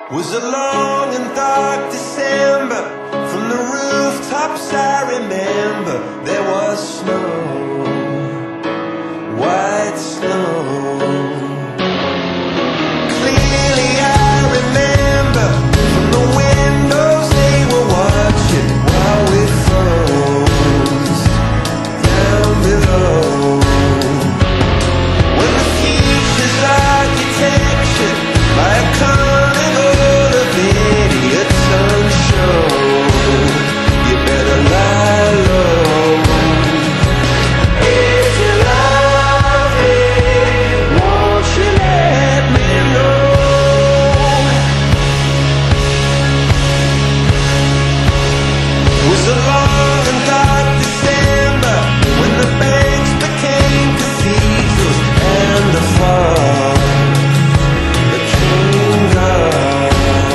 Was a long and dark December. From the rooftops I remember there was snow, white snow. Clearly I remember from the windows they were watching while we froze down below. When the future's architecture by a carnival of idiots on show, you better lie low. If you love me, won't you let me know? It was a long and dark December when the banks became cathedrals and the fall became dark.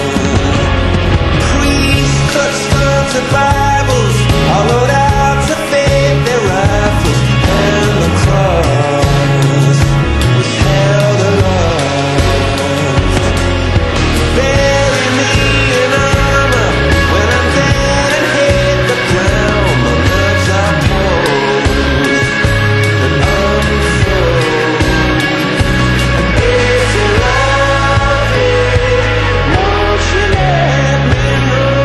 Priests clutched onto Bibles, hollowed out to fade their rifles, and the cross was held aloft. Bury me in armor when I'm dead and hit the ground. My nerves are posed and unfroze. And if you love me, won't you let me know?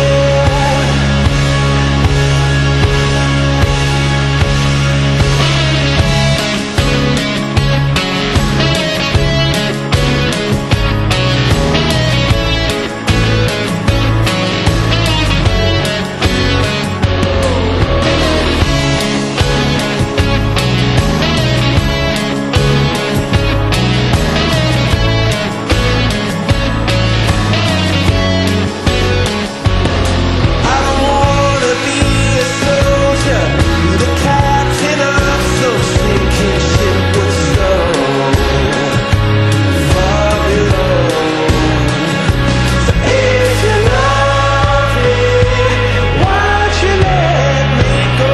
I don't wanna be a soldier, be the captain of some sinking ship with snow far below. So if you love me, why'd you let me go?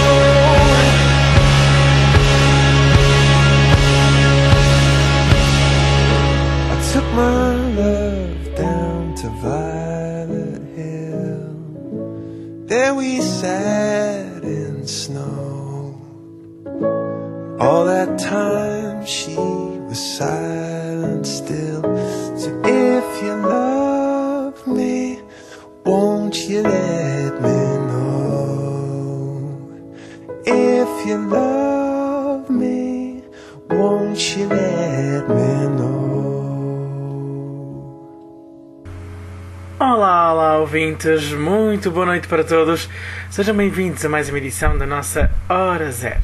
I took my love down to Violet Hill. There we sat in snow. All that time she was silent still. So if you love me, won't you let me know? If you love me, won't you let me know? Olá, olá ouvintes, muito boa noite para todos. Sejam bem-vindos a mais uma edição da nossa Hora Zero.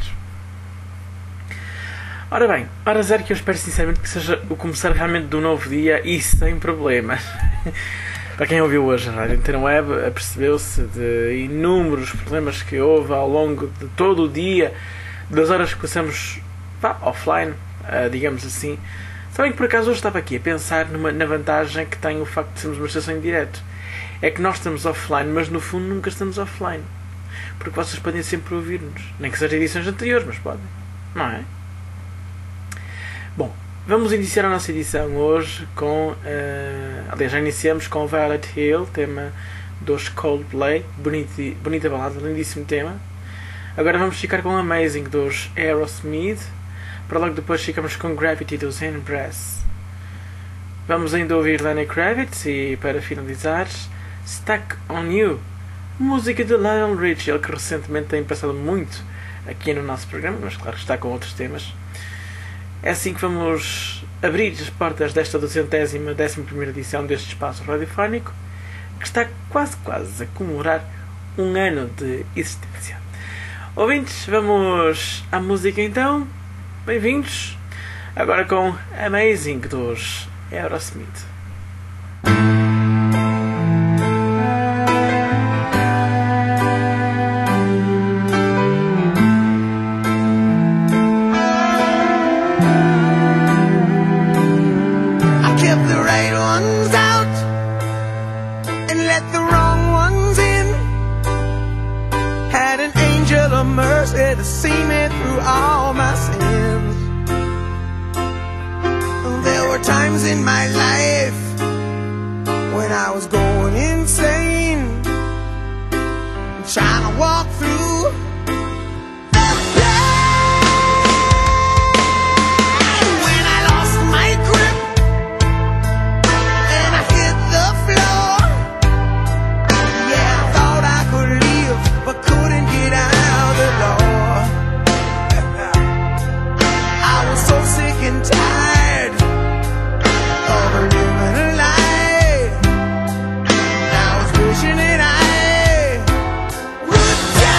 Ora bem, Hora Zero que eu espero sinceramente que seja o começar realmente do novo dia e sem problemas. Para quem ouviu hoje a Rádio Antena Web, apercebeu-se de inúmeros problemas que houve ao longo de todo o dia, das horas que passamos offline, digamos assim. Sabem que por acaso hoje estava aqui a pensar na vantagem que tem o facto de sermos uma estação em direto. É que nós estamos offline, mas no fundo nunca estamos offline. Porque vocês podem sempre ouvir-nos. Nem que sejam edições anteriores, mas podem. Não é? Bom, vamos iniciar a nossa edição hoje com... aliás, já iniciamos com Violet Hill, tema dos Coldplay. Bonita balada, lindíssimo tema. Agora vamos ficar com Amazing dos Aerosmith. Para logo depois ficamos com Gravity dos Embrace. Vamos ainda ouvir Lenny Kravitz e, para finalizar, Stuck on You, música de Lionel Richie, ele que recentemente tem passado muito aqui no nosso programa, mas claro que está com outros temas. É assim que vamos abrir as portas desta 211ª edição deste espaço radiofónico, que está quase a comemorar um ano de existência. Ouvintes, vamos à música então. Bem-vindos, agora com Amazing dos Aerosmith. I kept the right ones out and let the wrong ones in. Had an angel of mercy to see me through all my sins. There were times in my life when I was going insane, trying to walk through the pain. When I lost my grip and I hit the floor, yeah, I thought I could leave, but couldn't get out the door. I was so sick and tired of living a lie. I was wishing that I would die.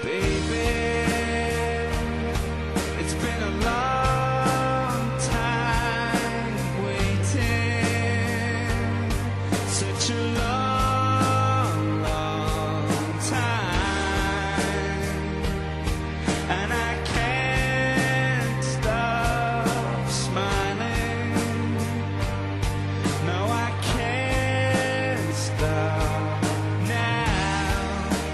Baby, it's been a long time waiting, such a long, long time, and I can't stop smiling. No, I can't stop now.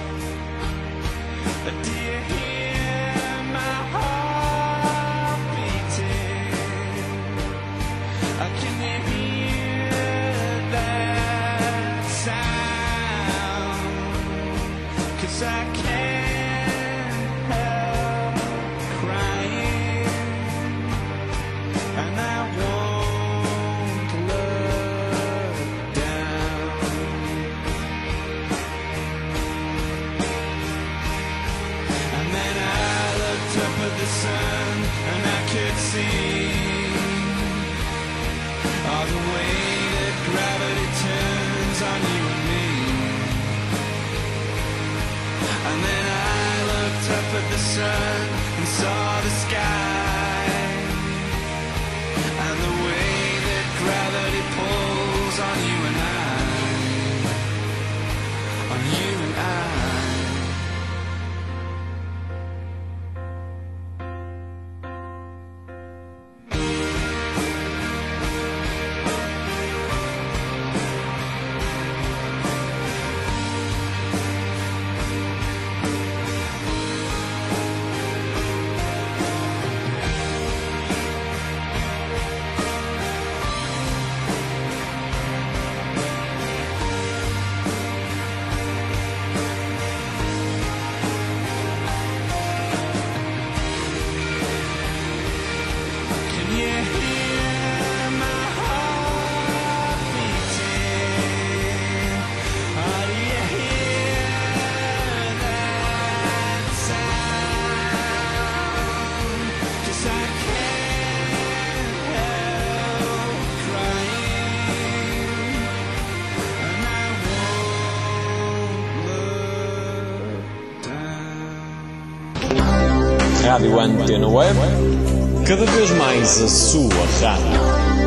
Do you hear my heart beating? Can you hear that sound? 'Cause I can't help crying, and I won't look down. And then I looked up at the sun, and I could see all the way that gravity turns on you and me. And then I looked up at the sun and saw the sky, and the way that gravity pulls on you and I, on you and I. Can you hear my heart beating? Oh, do you hear that sound? 'Cause I can't help crying, and I won't look down. Rádio Antena Web, cada vez mais a sua rádio.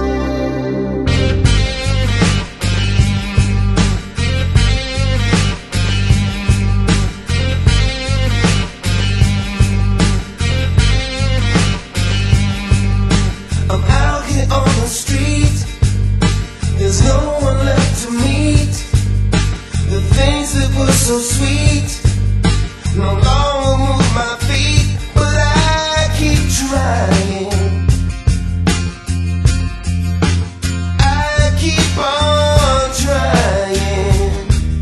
I'm out here on the street. There's no one left to meet. The things that were so sweet no longer move my feet, but I keep trying. I keep on trying.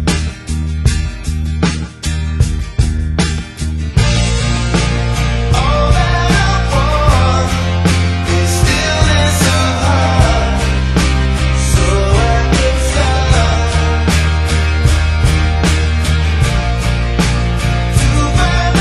All that I want is stillness of heart, so I can fly to find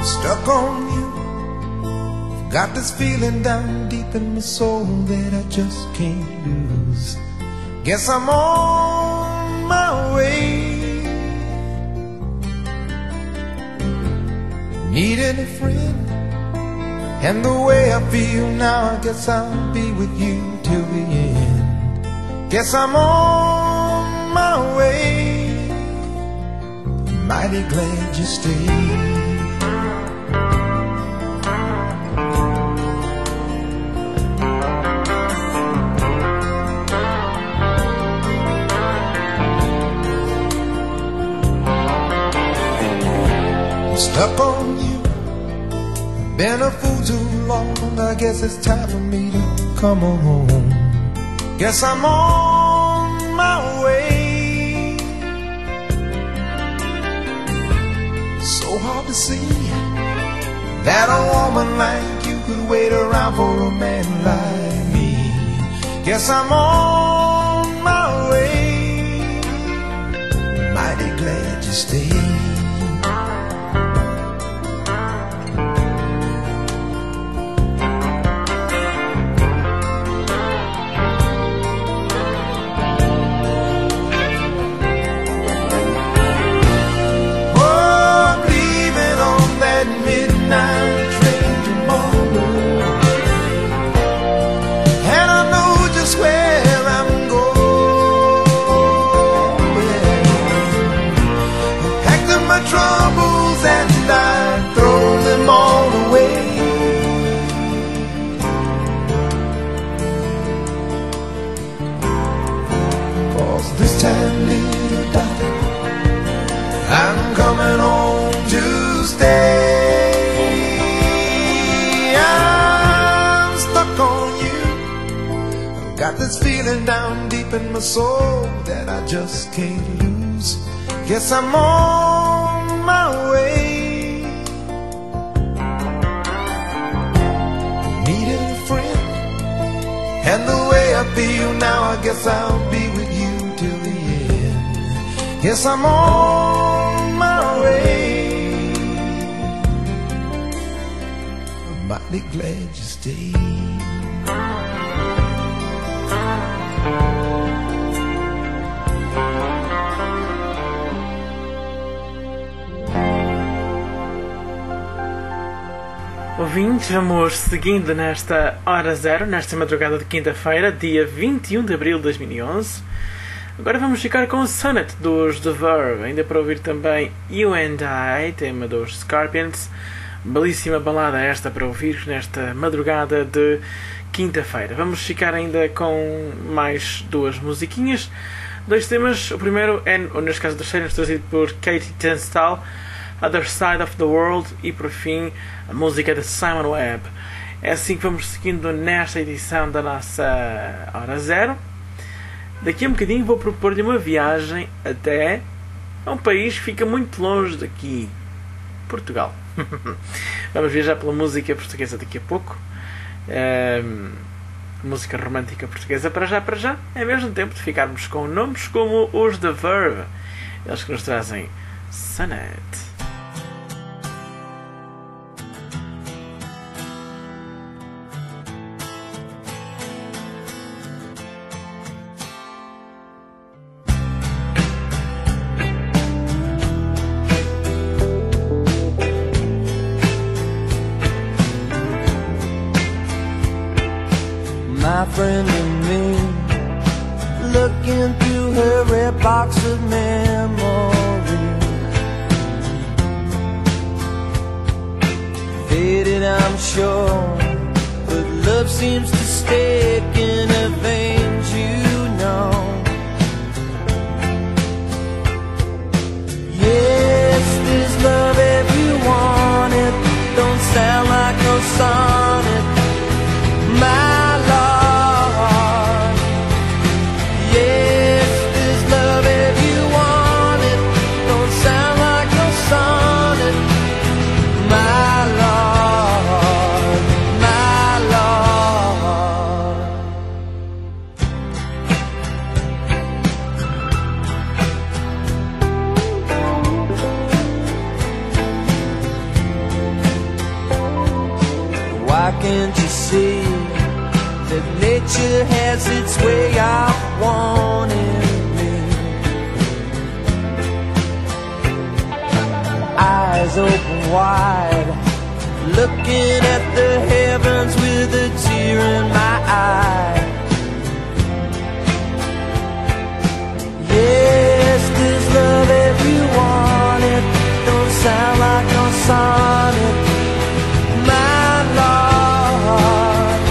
Stuck on you. Got this feeling down deep in my soul that I just can't lose. Guess I'm on my way. Needed a friend, and the way I feel now, I guess I'll be with you till the end. Guess I'm on my way. Mighty glad you stayed. Stuck on you. Been a fool too long. I guess it's time for me to come home. Guess I'm on my way. So hard to see that a woman like you could wait around for a man like me. Guess I'm on my way. Mighty glad you stayed. This time, little darling, I'm coming home to stay. I'm stuck on you. I've got this feeling down deep in my soul that I just can't lose. Guess I'm on my way. Needed a friend, and the way I feel now, I guess I'll be with you till the end. Yes, I'm on my way. I'm mighty glad you stayed. Ouvintes, vamos seguindo nesta hora zero, nesta madrugada de quinta-feira, dia 21 de abril de 2011. Agora vamos ficar com o Sonnet dos The Verve, ainda para ouvir também You and I, tema dos Scorpions. Belíssima balada esta para ouvir nesta madrugada de quinta-feira. Vamos ficar ainda com mais duas musiquinhas, dois temas. O primeiro é, ou neste caso o terceiro, trazido por Katie Tunstall, Other Side of the World, e por fim a música de Simon Webb. É assim que vamos seguindo nesta edição da nossa Hora Zero. Daqui a um bocadinho vou propor-lhe uma viagem até a um país que fica muito longe daqui, Portugal. Vamos viajar pela música portuguesa daqui a pouco. Música romântica portuguesa para já. É mesmo tempo de ficarmos com nomes como os The Verve, eles que nos trazem Sonnet. My friend and me, looking through her red box of memories. Faded, I'm sure, but love seems to stick in her veins, you know. Yes, there's love if you want it. Don't sound like no sonnet, my can't you see that nature has its way of wanting me? Eyes open wide, looking at the heavens with a tear in my eye. Yes, there's love if you want it. Don't sound like no sonnet, my Lord.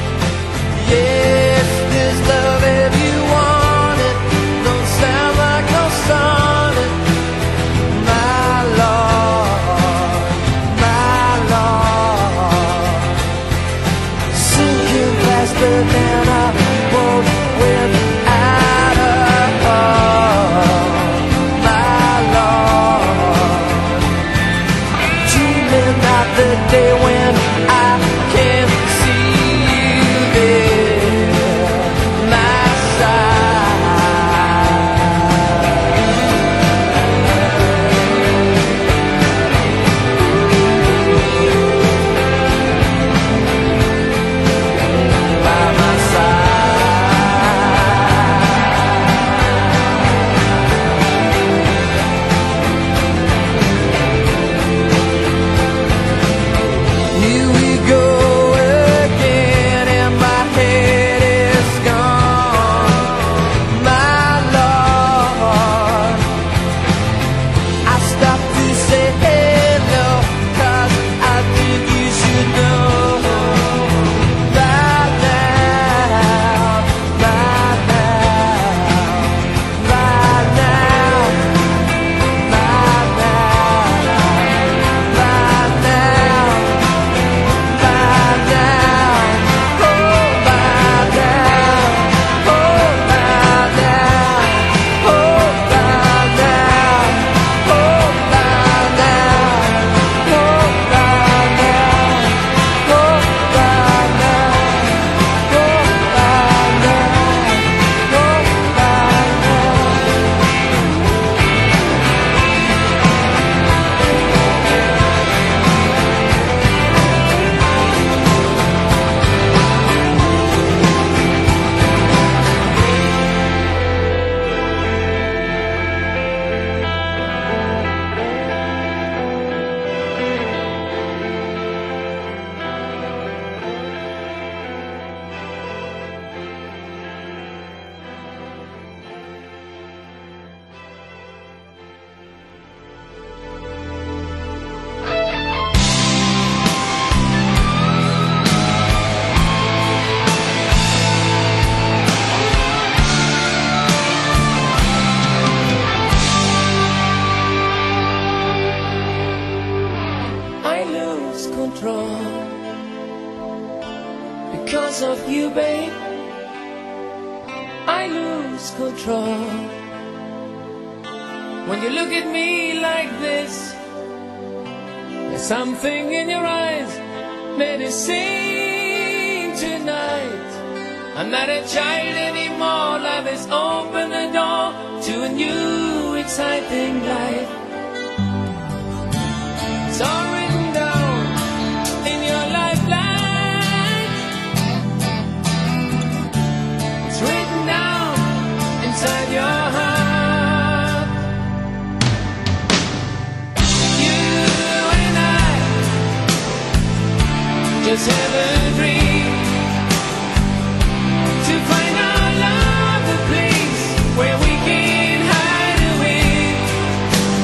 Yes, there's love if you want it. Don't sound like no sonnet, my Lord, my Lord. Sinking faster than a boat without a hull, my Lord. Dreaming of the day when I can see you there, my side. By my Here we go again, and my head is gone, my Lord. I stopped to say hello, 'cause I think you should know by now, by now, by now, by now, by now. By now, oh by now, oh by now, oh by now, oh by now, oh by now, oh by now, I lose control because of you, babe. I lose control when you look at me like this. There's something in your eyes that is saying tonight, I'm not a child anymore. Love has opened the door to a new exciting life. It's all written down in your lifeline. It's written down inside your heart. You and I just have a dream to find our love, a place where we can hide away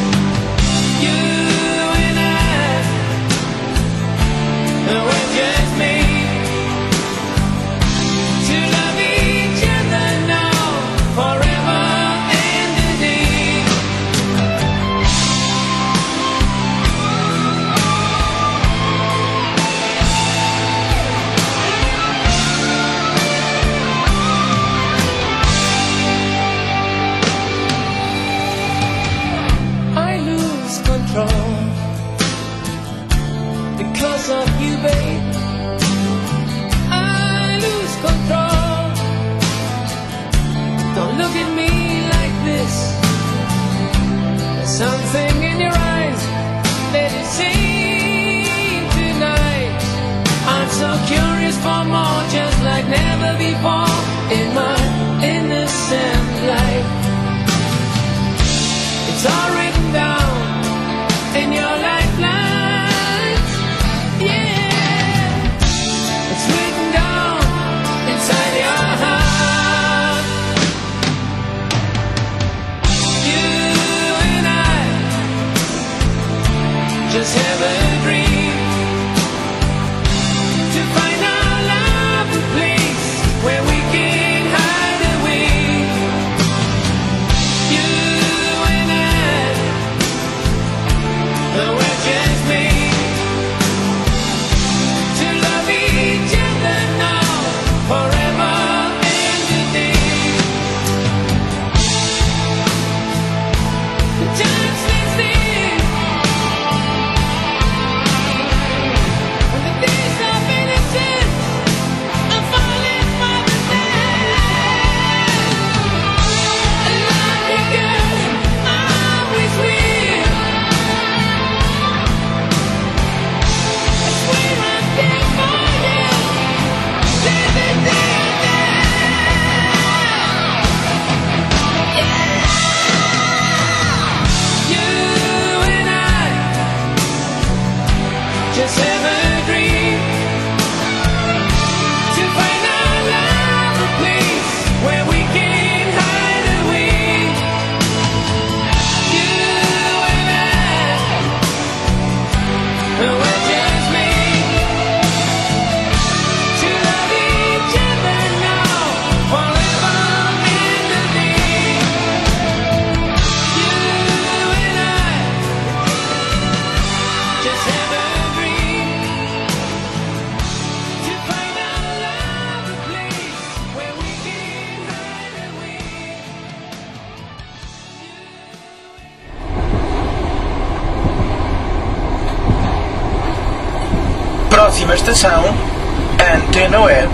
Próxima estação, Antena Web.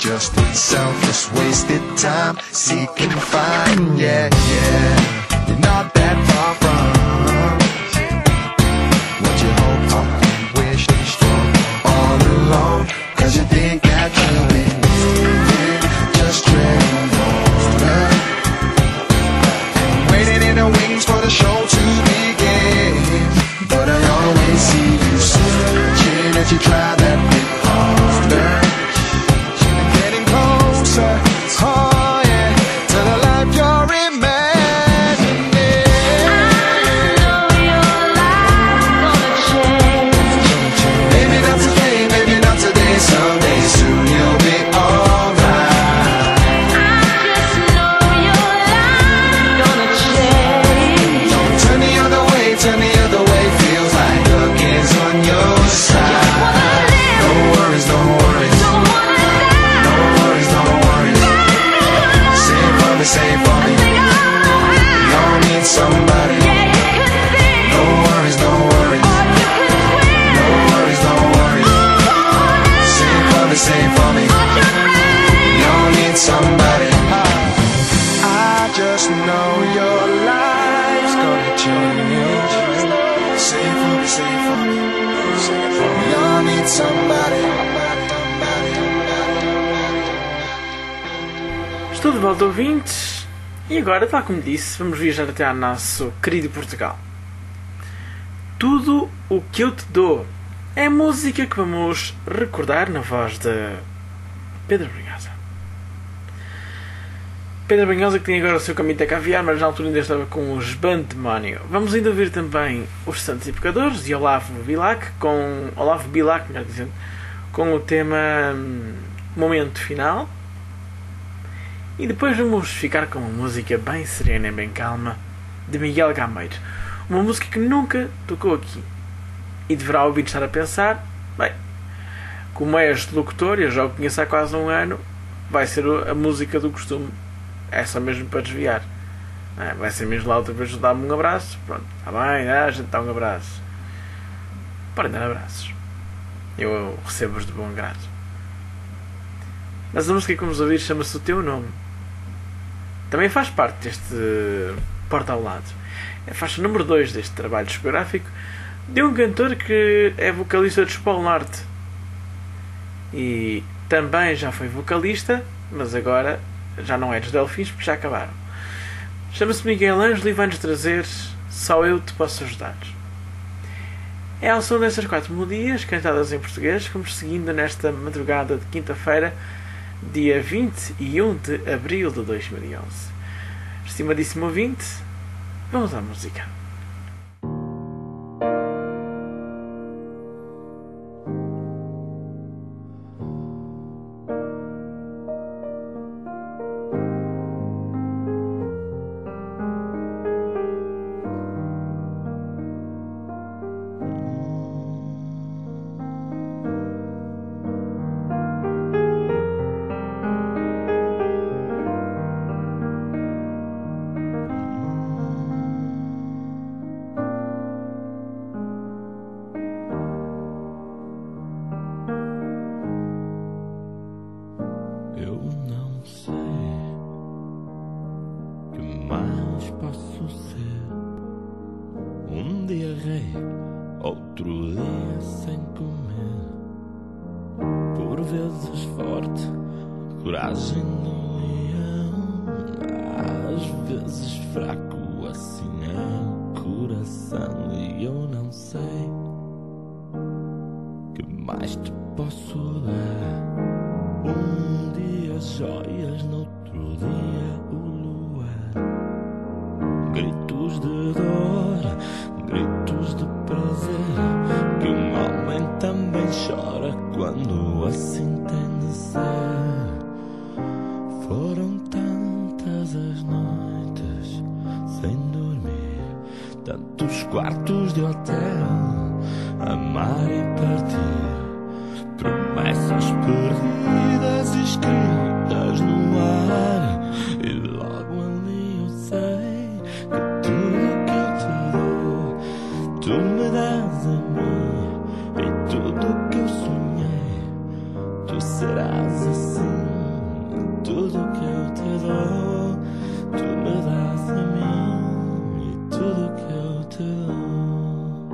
just selfless, wasted time, seek and find. Yeah, yeah, you're not that far from what you hope for and wish for all along. Cause you think that you've been moving, just treading water, and waiting in the wings for the show to begin. But I always see you searching as you try that bit harder, and getting closer, oh yeah, to the life you're imagining. I know your life's gonna change. Maybe not today, maybe not today, someday soon you'll be alright. I just know your life's gonna change. Don't turn the other way, turn the other way, feels like luck is on your side. No worries, no worries, Don't wanna die. no worries, no worries. Save for me, save for me. We all need somebody. Yeah, you can sing No worries, no worries, or you can swim. no worries, no worries. Save for me, save for me. We all need somebody. I just know your life's gonna change. Save for me, save for me. Save for me. We all need somebody. Estou de volta, ouvintes, e agora, tal como disse, vamos viajar até ao nosso querido Portugal. Tudo o que eu te dou é a música que vamos recordar na voz de Pedro Brunhosa. Pedro Brunhosa, que tem agora o seu caminho até caviar, mas na altura ainda estava com os Bandemónio. Vamos ainda ouvir também os Santos e Pecadores de Olavo Bilac, melhor dizendo, com o tema Momento Final. E depois vamos ficar com uma música bem serena e bem calma de Miguel Gameiro. Uma música que nunca tocou aqui. E deverá ouvir estar a pensar, bem, como és locutor, eu já o conheço há quase um ano, vai ser a música do costume. É só mesmo para desviar. Vai ser mesmo lá outra vez dar-me um abraço. Pronto, está bem, a gente dá um abraço. Podem dar abraços. Eu recebo-os de bom grado. Mas a música que vamos ouvir chama-se O Teu Nome. Também faz parte deste Porta ao Lado. É a faixa número 2 deste trabalho discográfico de um cantor que é vocalista de Espol Norte. E também já foi vocalista, mas agora já não é dos Delfins porque já acabaram. Chama-se Miguel Ângelo e vai-nos trazer Só Eu Te Posso Ajudar. É ao som destas 4 melodias cantadas em português que vamos seguindo nesta madrugada de quinta-feira, dia 21 de abril de 2011. Estimadíssimo ouvinte, vamos à música. Eu não sei que mais posso ser. Um dia rei, outro dia sem comer. Por vezes forte, coragem do leão. Às vezes fraco, assim é o coração. E eu não sei que mais te posso dar. Um dia joias, no outro dia o luar. Gritos de dor, gritos de prazer. Que um homem também chora quando assim tem de ser. Foram tantas as noites sem dormir, tantos quartos de hotel, amar e partir. Promessas perdidas escritas no ar. E logo ali eu sei que tudo que eu te dou, tu me dás a mim. E tudo que eu sonhei, tu serás assim. tudo que eu te dou, tu me dás a mim e tudo que eu te dou.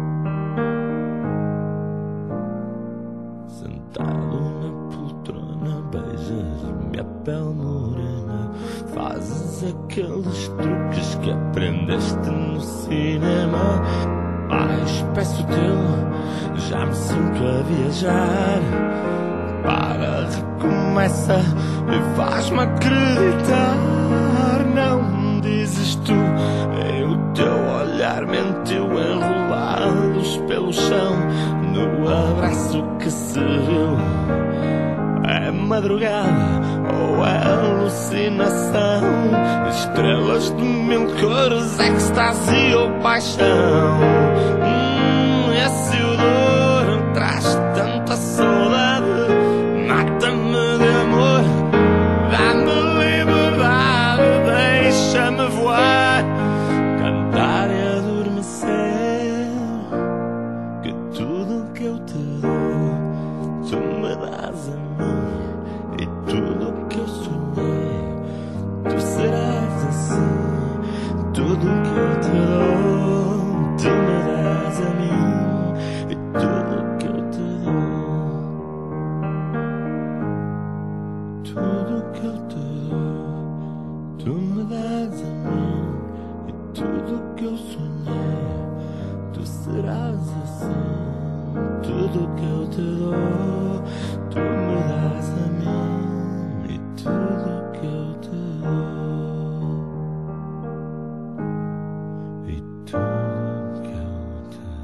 Sentado na poltrona, beijas-me a pele morena, fazes aqueles truques que aprendeste no cinema. Mais peço teu, já me sinto a viajar. Para, recomeça e faz-me acreditar. Não me dizes tu, é o teu olhar mentiu, enrolados pelo chão, no abraço que se viu. É madrugada ou é alucinação? Estrelas de mil cores, êxtase ou paixão? Esse odor traz tanta saudade. Mata-me de amor, dá-me liberdade, deixa-me voar, cantar e adormecer. Que tudo que eu te dou, tu me dás a mim, e tudo que eu sonhei, tu serás assim. Tudo que eu te dou, tu me dás a mim, e tudo que eu te dou, tudo que eu te dou, tu me dás a mim, e tudo que eu sonhei, tu serás assim. Tudo que eu te dou, tu me dás a mim, e tudo que eu te dou, e tudo que eu te dou.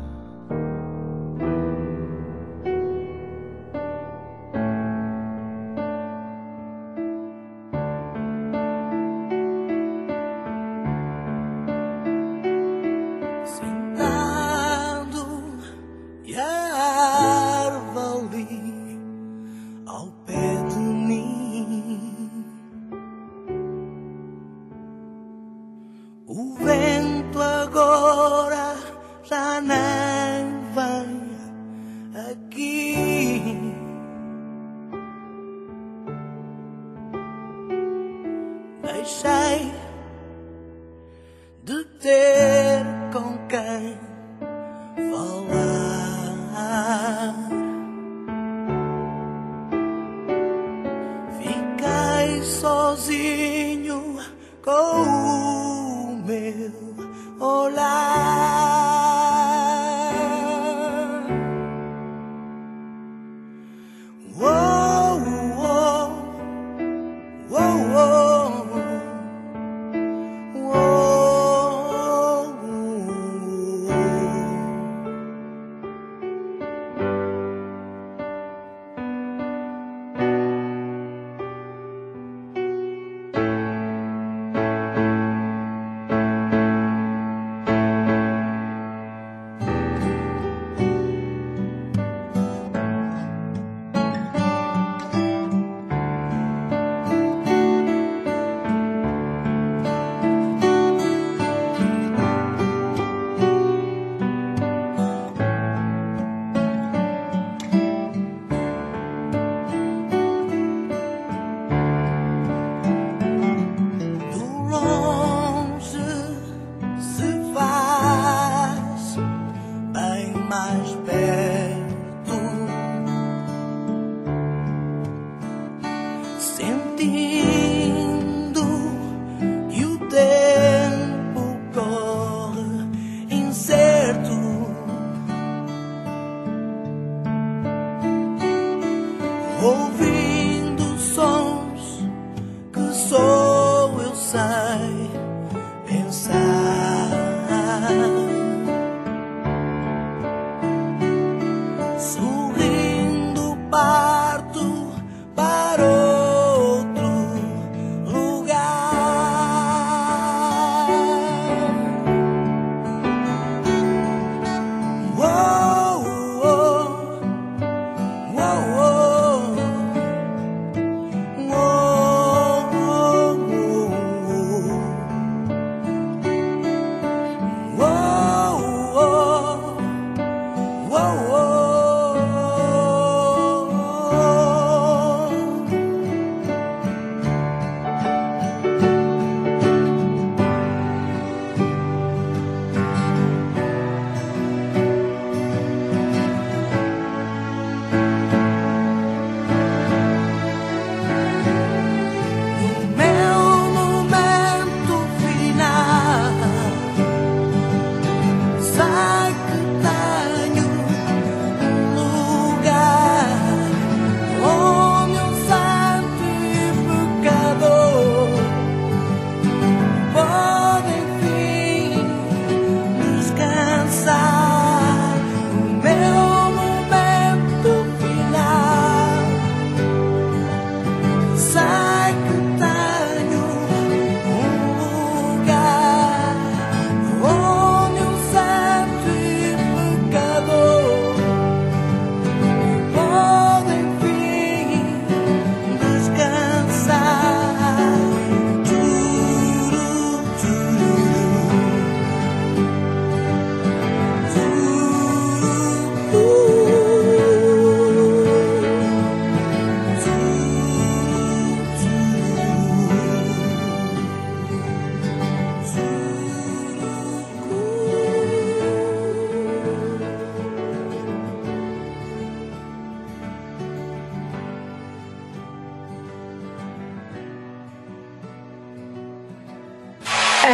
Sentado e a árvore ali ao pé de mim, o vento agora já nem vem aqui. Deixei de ter com quem falar. Fiquei sozinho com o meu olhar. Uou, uou, uou, uou. Sentindo que o tempo corre incerto, ouvindo sons que só eu sei pensar, sorrindo parto para outro lugar. Uou, uou, uou, uou.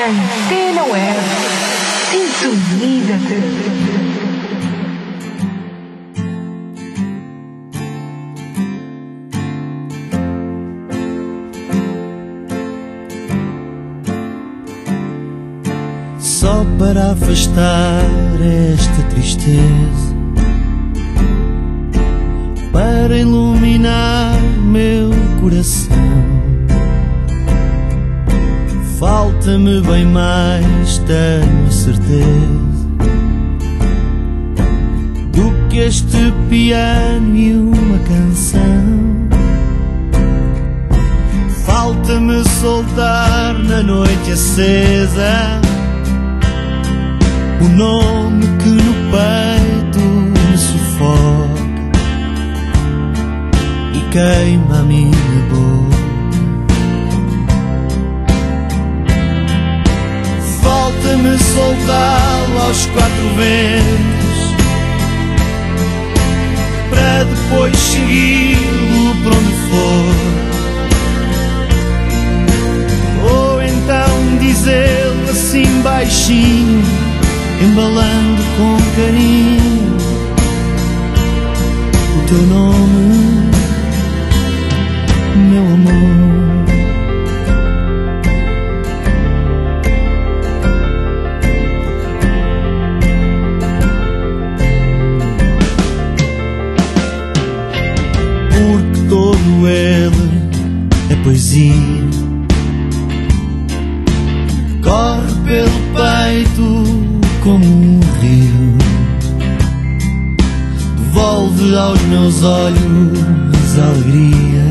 Antena Web. Sintoniza-te. Só para afastar esta tristeza, para iluminar meu coração, falta-me bem mais, tenho certeza, do que este piano e uma canção. Falta-me soltar na noite acesa o nome que no peito me sufoca e queima a minha boca. Falta-me soltá-lo aos quatro ventos, para depois segui-lo para onde for, ou então dizê-lo assim baixinho, embalando com carinho o teu nome, meu amor. Porque todo ele é poesia, corre pelo peito como um rio, devolve aos meus olhos a alegria,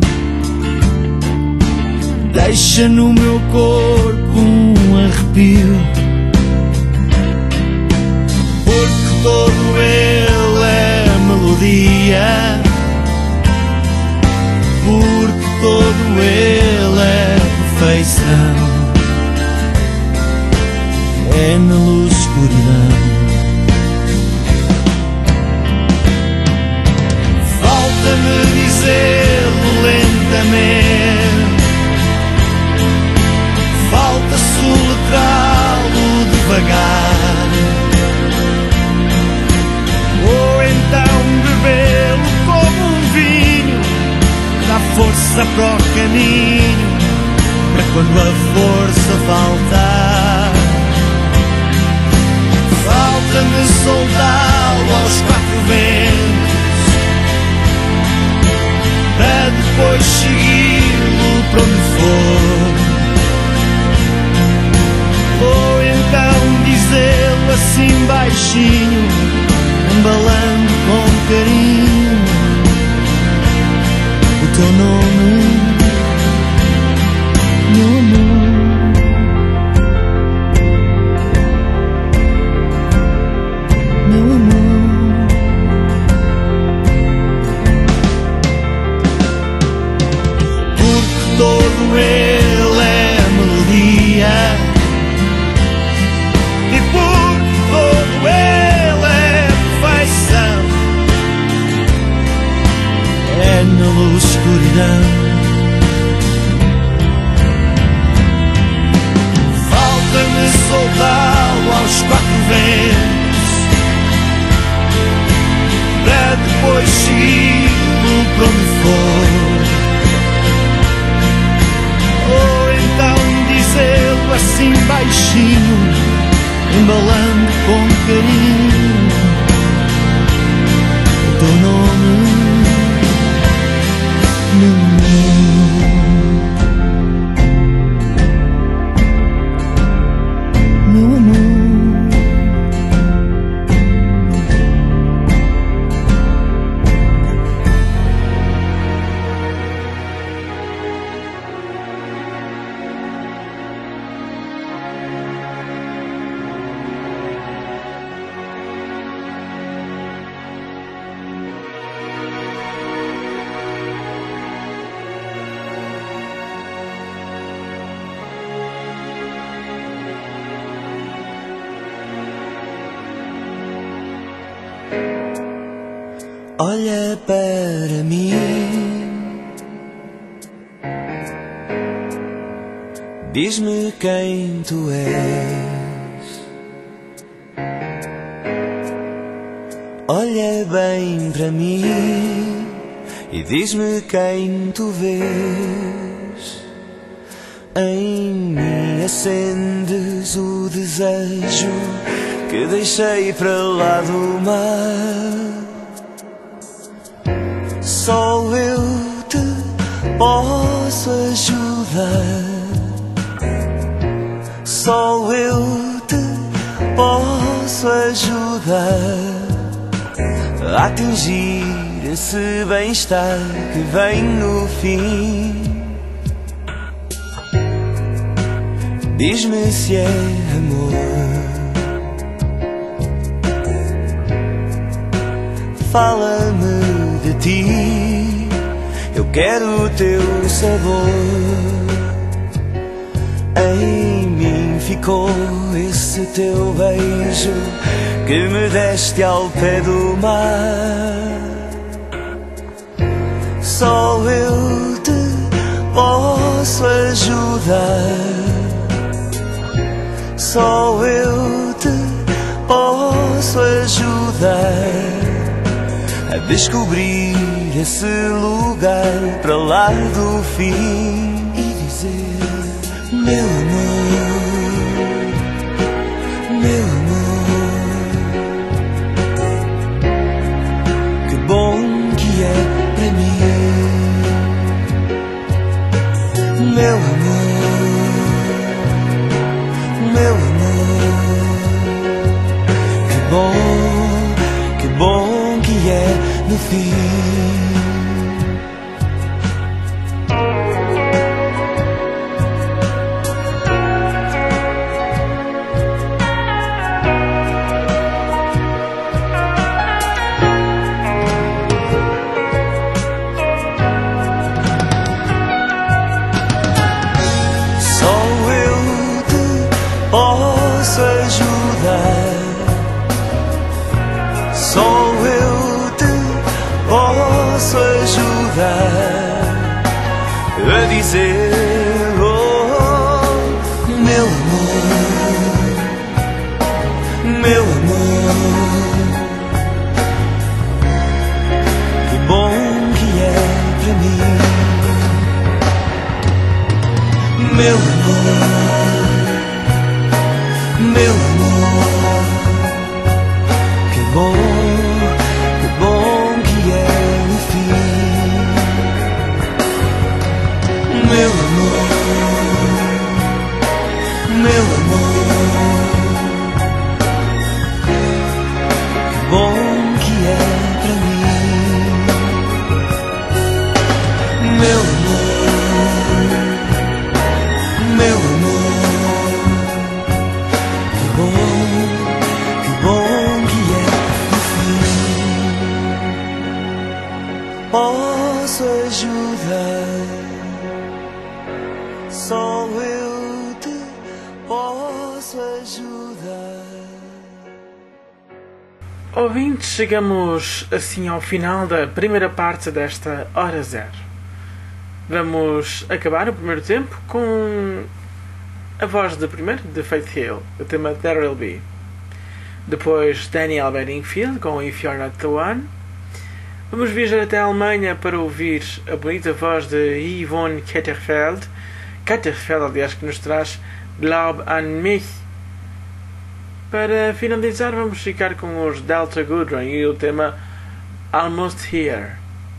deixa no meu corpo um arrepio, porque todo ele é melodia, porque todo ele é perfeição. É na luz escuridão. Falta-me dizê-lo lentamente, falta soletrá-lo devagar, ou então bebê-lo como um vinho, dá força para o caminho, para quando a força faltar. Falta-me soltá-lo aos quatro ventos, para depois segui-lo para onde for, ou então dizê-lo assim baixinho, embalando com carinho o teu nome, meu amor. Todo ele é melodia, e por todo ele é perfeição. É na luz escuridão. Falta-me soltá-lo aos quatro ventos, para depois segui-lo para onde for, ou então dizê-lo assim baixinho, embalando com carinho o teu nome, meu amor, meu amor. Olha para mim, Diz-me quem tu és. Olha bem para mim e diz-me quem tu vês. Em mim acendes o desejo que deixei para lá do mar. Só eu te posso ajudar. Só eu te posso ajudar a atingir esse bem-estar que vem no fim. Diz-me se é amor. Fala-me de ti, eu quero o teu sabor. Em mim ficou esse teu beijo que me deste ao pé do mar. Só eu te posso ajudar. Só eu te posso ajudar a descobrir esse lugar para lá do fim e dizer: meu amor, meu amor, que bom que é para mim. Meu amor, meu amor, que bom que é no fim. Posso ajudar. Só eu te posso ajudar a dizer: oh, meu amor, meu amor, que bom que é para mim. Meu amor, meu amor, que bom que é no fim. Meu amor, meu amor, que bom que é pra mim. Meu amor, meu amor, que bom que é no fim. Posso ajudar. Só eu te posso ajudar. Ouvintes, chegamos assim ao final da primeira parte desta Hora Zero. Vamos acabar o primeiro tempo com a voz de primeiro de Faith Hill, o tema There Will Be. Depois Daniel Bedingfield com If You're Not The One. Vamos viajar até a Alemanha para ouvir a bonita voz de Yvonne Katterfeld, aliás, que nos traz Glaub an mich. Para finalizar, vamos ficar com os Delta Goodrun e o tema Almost Here.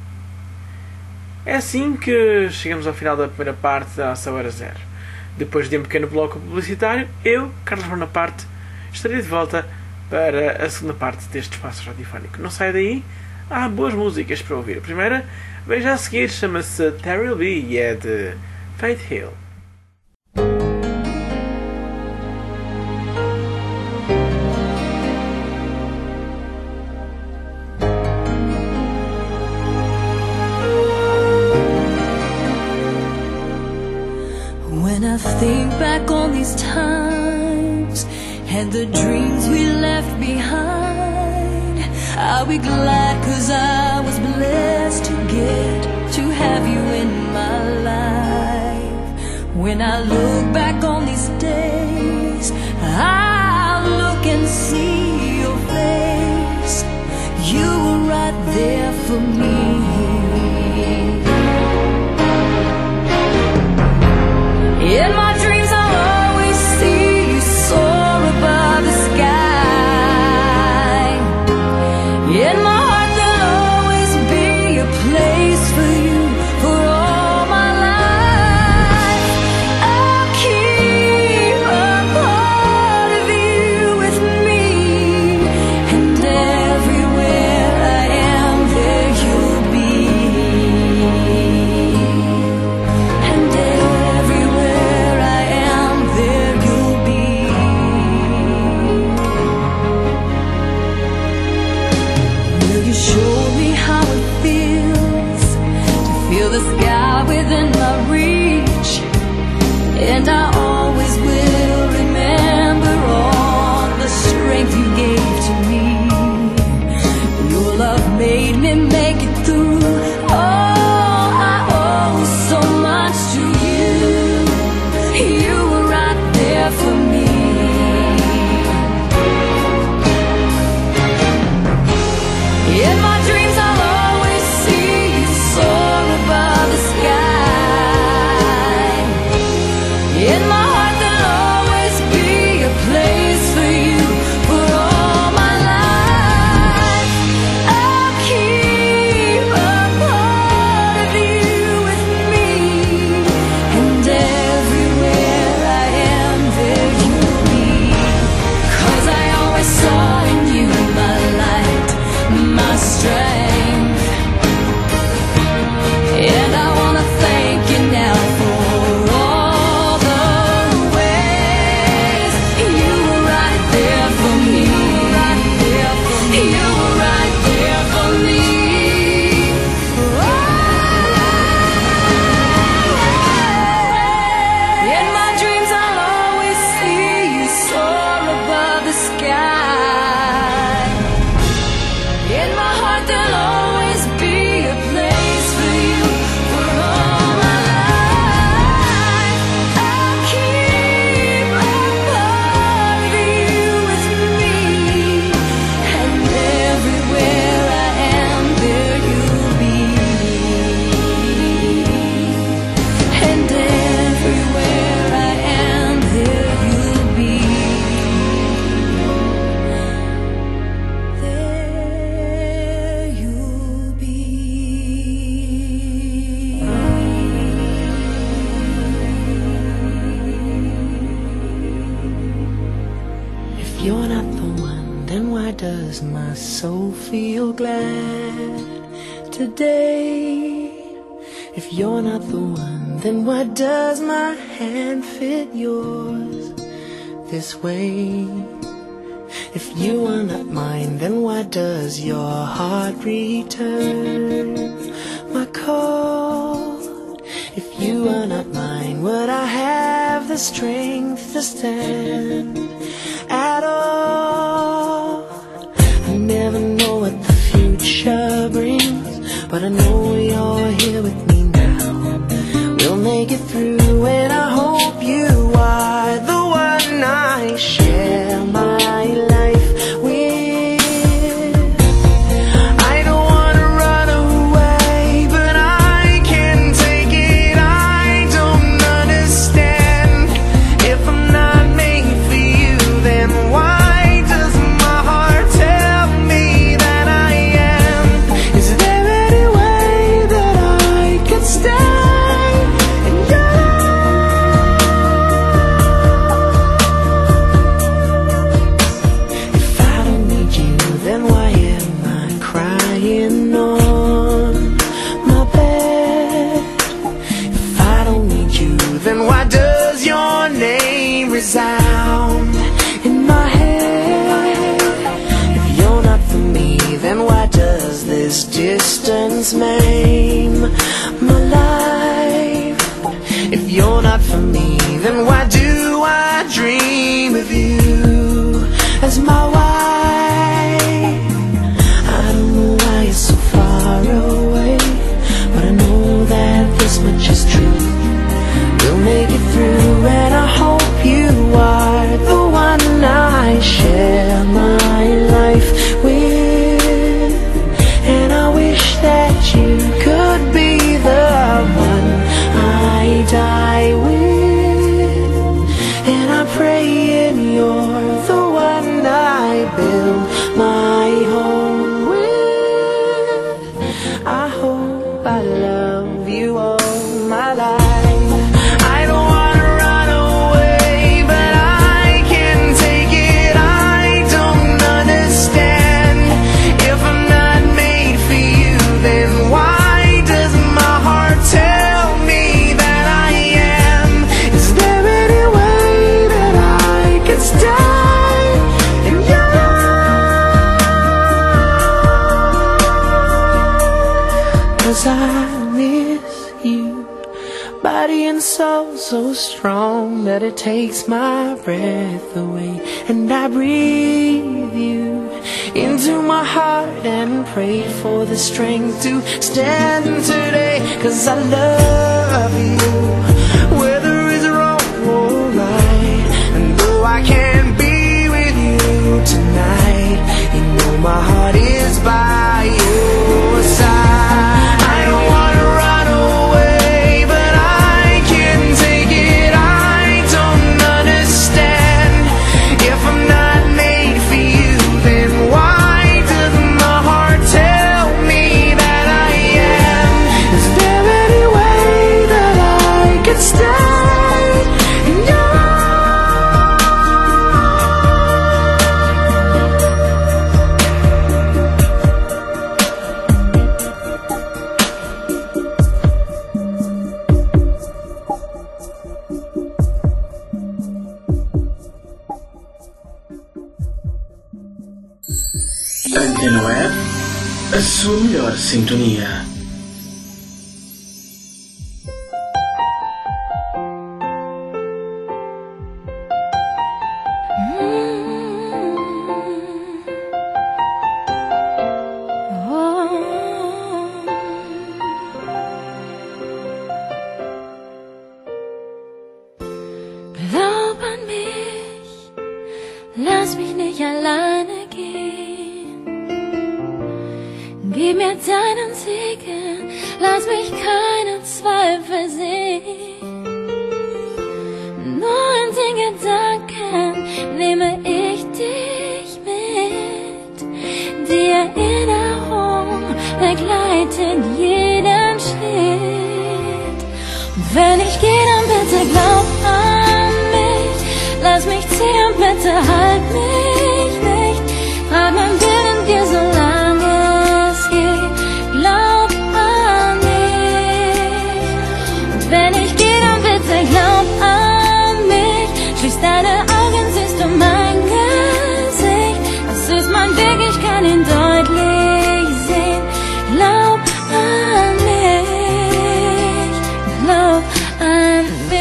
É assim que chegamos ao final da primeira parte da nossa Hora Zero. Depois de um pequeno bloco publicitário, eu, Carlos Bonaparte, estarei de volta para a segunda parte deste espaço radiofónico. Não saia daí, há boas músicas para ouvir. A primeira, veja a seguir, chama-se There Will Be e é de Faith Hill. When I think back on these times and the dreams we left behind, I'll be glad 'cause I was blessed to get to have you in my life. When I look back me. In my dreams I'll always see you soar above the sky. In my heart there'll always be a place for you for all my life. I'll keep a part of you with me, and everywhere I am there you'll be. And everywhere I am there you'll be. Will you show me how it feels to feel the sky within my reach? And I always will remember all the strength you gave to me. Your love made me make it through. Oh, I owe so much to you. You were right there for me. In my dreams I'll always see you soar above the sky. In my heart there'll always be a place for you for all my life. I'll keep a part of you with me, and everywhere I am there you'll be. 'Cause I always saw in you my light, my strength. And I wanna thank you now for all the ways you were right there for me. You were right there for me. In my dreams I'll always see you soar above the sky. In my heart there'll always be a place for you for all my life. I'll keep a part of you with me, and everywhere I am there you'll be. And everywhere I am there you'll be. There you'll be. If you're not the one, then why does my soul feel glad today? If you're not the one, then why does my hand fit yours this way? If you are not mine, then why does your heart return my call? If you are not mine, would I have the strength to stand at all? I never know what the future brings, but I know you're here with me now. We'll make it through, and I hope you are the one I share my life with. I don't wanna run away, but I can't take it. I don't understand. If I'm not made for you, then why does my heart tell me that I am? Is there any way that I could stay in your life? If I don't need you, then why am I crying on my bed? If I don't need you, then why does your name resound in my head? If you're not for me, then why does this distance maim my life? If you're not for me, then why do I dream of you as my wife? I don't know why you're so far away, but I know that this much is true. We'll make it through, and I hope you are the one I share my life with. And I wish that I love you all my life. I don't wanna run away, but I can't take it. I don't understand. If I'm not made for you, then why does my heart tell me that I am? Is there any way that I can stay in your life? 'Cause I miss you, body and soul so strong that it takes my breath away. And I breathe you into my heart and pray for the strength to stand today. 'Cause I love you, whether it's wrong or right. And though I can't be with you tonight, you know my heart is by your side. I don't wanna run away, but I can't take it. I don't understand. If I'm not made for you, then why does my heart tell me that I am? Is there any way that I could stay in your Antena Web, a sua melhor sintonia. Glaub an mich, lass mich nicht alleine gehen. Gib mir deinen Segen, lass mich keinen Zweifel sehen. Nur in den Gedanken nehme ich dich mit. Die Erinnerung begleitet jeden Schritt. Und wenn ich gehe, dann bitte glaub an mich. Lass mich ziehen, bitte halt mich nicht. Trag mein Bild in dir, solange es geht. Glaub an mich. Und wenn ich gehe, dann bitte glaub an mich. Schließ deine Augen, siehst du mein Gesicht. Das ist mein Weg, ich kann ihn deutlich sehen. Glaub an mich. Glaub an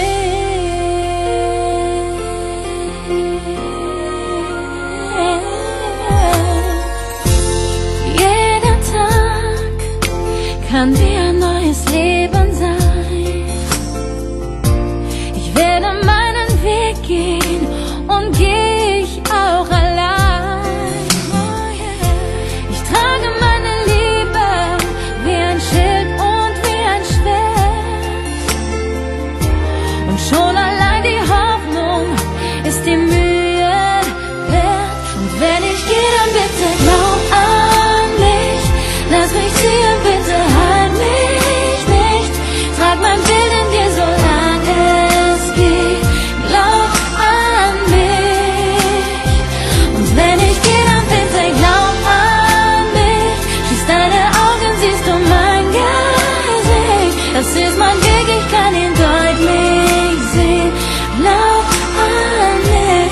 mich. Jeder Tag kann wie ein neues Leben sein. Ich werde meinen Weg gehen und geh ich auch allein. Ich trage meine Liebe wie ein Schild und wie ein Schwert. Und schon allein die Hoffnung ist die Mühe wert. Und wenn ich gehe, dann bitte glaub an mich. Lass mich ziehen, bitte halt mich nicht. Trag mein Bild in dir, solange es geht. Glaub an mich. Und wenn ich gehe, dann bitte glaub an mich. Schließ deine Augen, siehst du mein Gesicht. Das ist mein Weg, ich kann ihn deutlich sehen. Glaub an mich.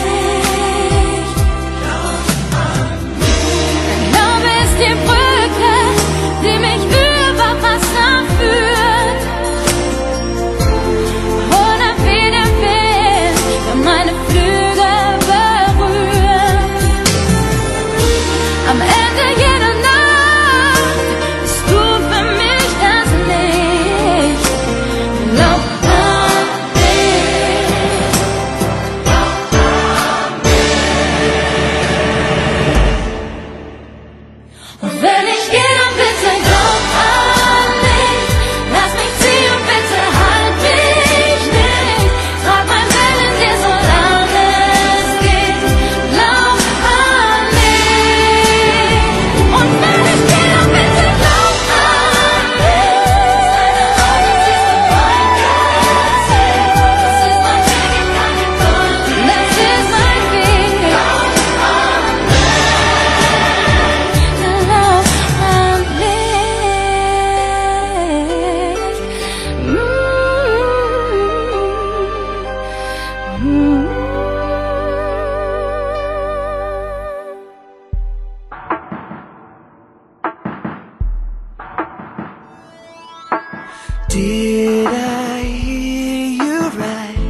Dein Glaube ist die Brücke, die mich über Wasser führt. Oder wie der Wind, der meine Flügel berührt. Am Ende jeder Nacht bist du für mich das Licht. Did I hear you right?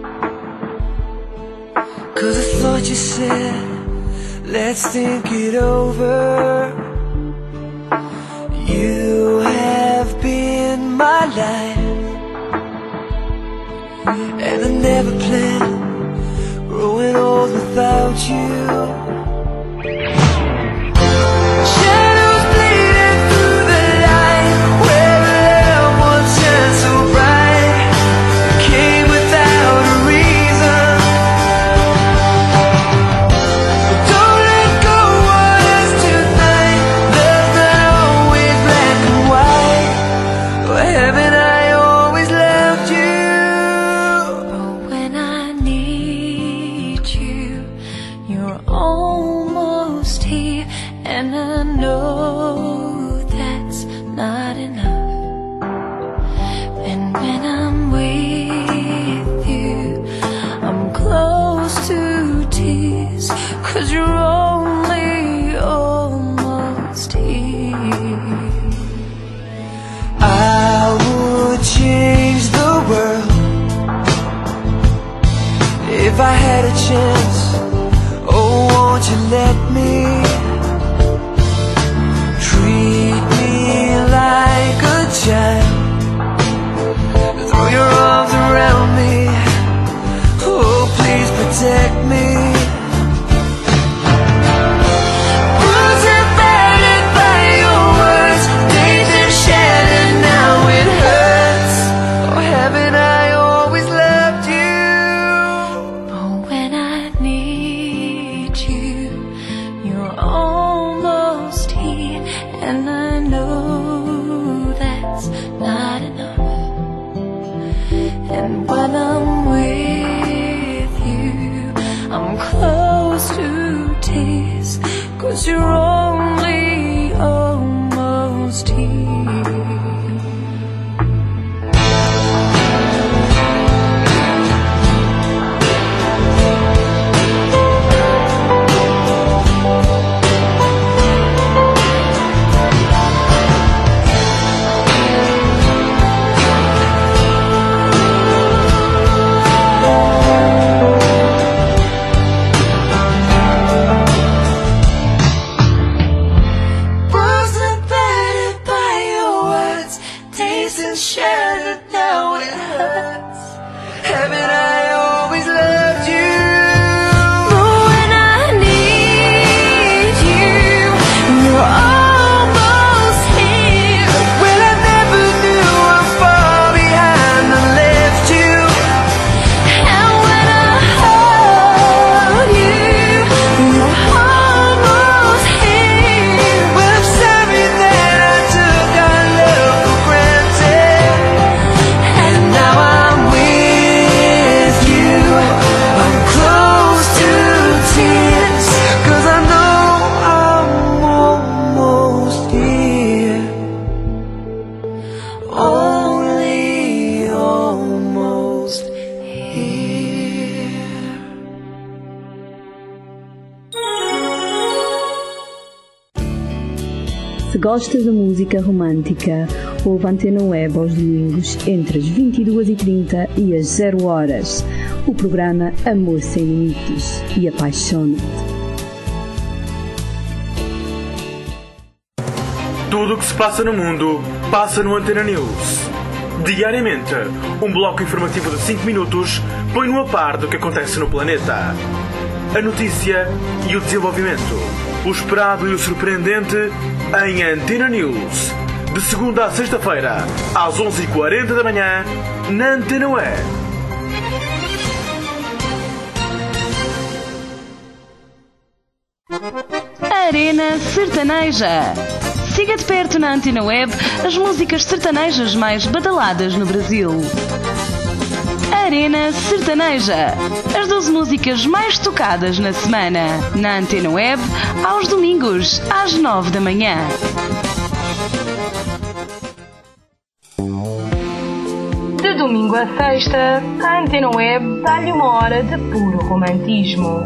'Cause I thought you said, let's think it over. You have been my life, and I never planned growing old without you. Shadows bleeding through the light, where love once shone so bright, came without a reason. Don't let go of us tonight. Love's not always black and white. Oh, haven't I always loved you? But when I need you, you're almost here, and I know that's not enough. And when I'm with you, I'm close to tears, 'cause you're only almost here. I would change the world if I had a chance. Oh, won't you let me? Treat me like a child. Throw your arms around me. Oh, please protect me. Bruised and battered by your words, dazed and shattered, now it hurts. Oh, haven't I always loved you? But when I need you, you're almost here, and I know that's not enough. And when I'm with you, I'm close to tears, 'cause you're only almost here. Bruised and battered by your words, dazed and shattered, now it hurts. Haven't I always loved you? But when I need you, you're almost here. Well, I never knew how far behind I left you. And when I hold you, you're almost here. Well, I'm sorry that I took our love for granted, and now I'm with you. I'm close to tears, 'cause I know I'm almost here. Only almost here. Se gostas da música romântica, ouve Antena Web aos domingos entre as 22h30 e as 0h. O programa Amor Sem Limites e Apaixona-te. Tudo o que se passa no mundo passa no Antena News. Diariamente, um bloco informativo de 5 minutos põe-no a par do que acontece no planeta. A notícia e o desenvolvimento. O esperado e o surpreendente em Antena News. De segunda a sexta-feira, às 11h40 da manhã, na Antena Web. Arena Sertaneja. Siga de perto na Antena Web as músicas sertanejas mais badaladas no Brasil. Arena Sertaneja. As 12 músicas mais tocadas na semana. Na Antena Web, aos domingos, às 9 da manhã. De domingo a sexta, a Antena Web dá-lhe uma hora de puro romantismo.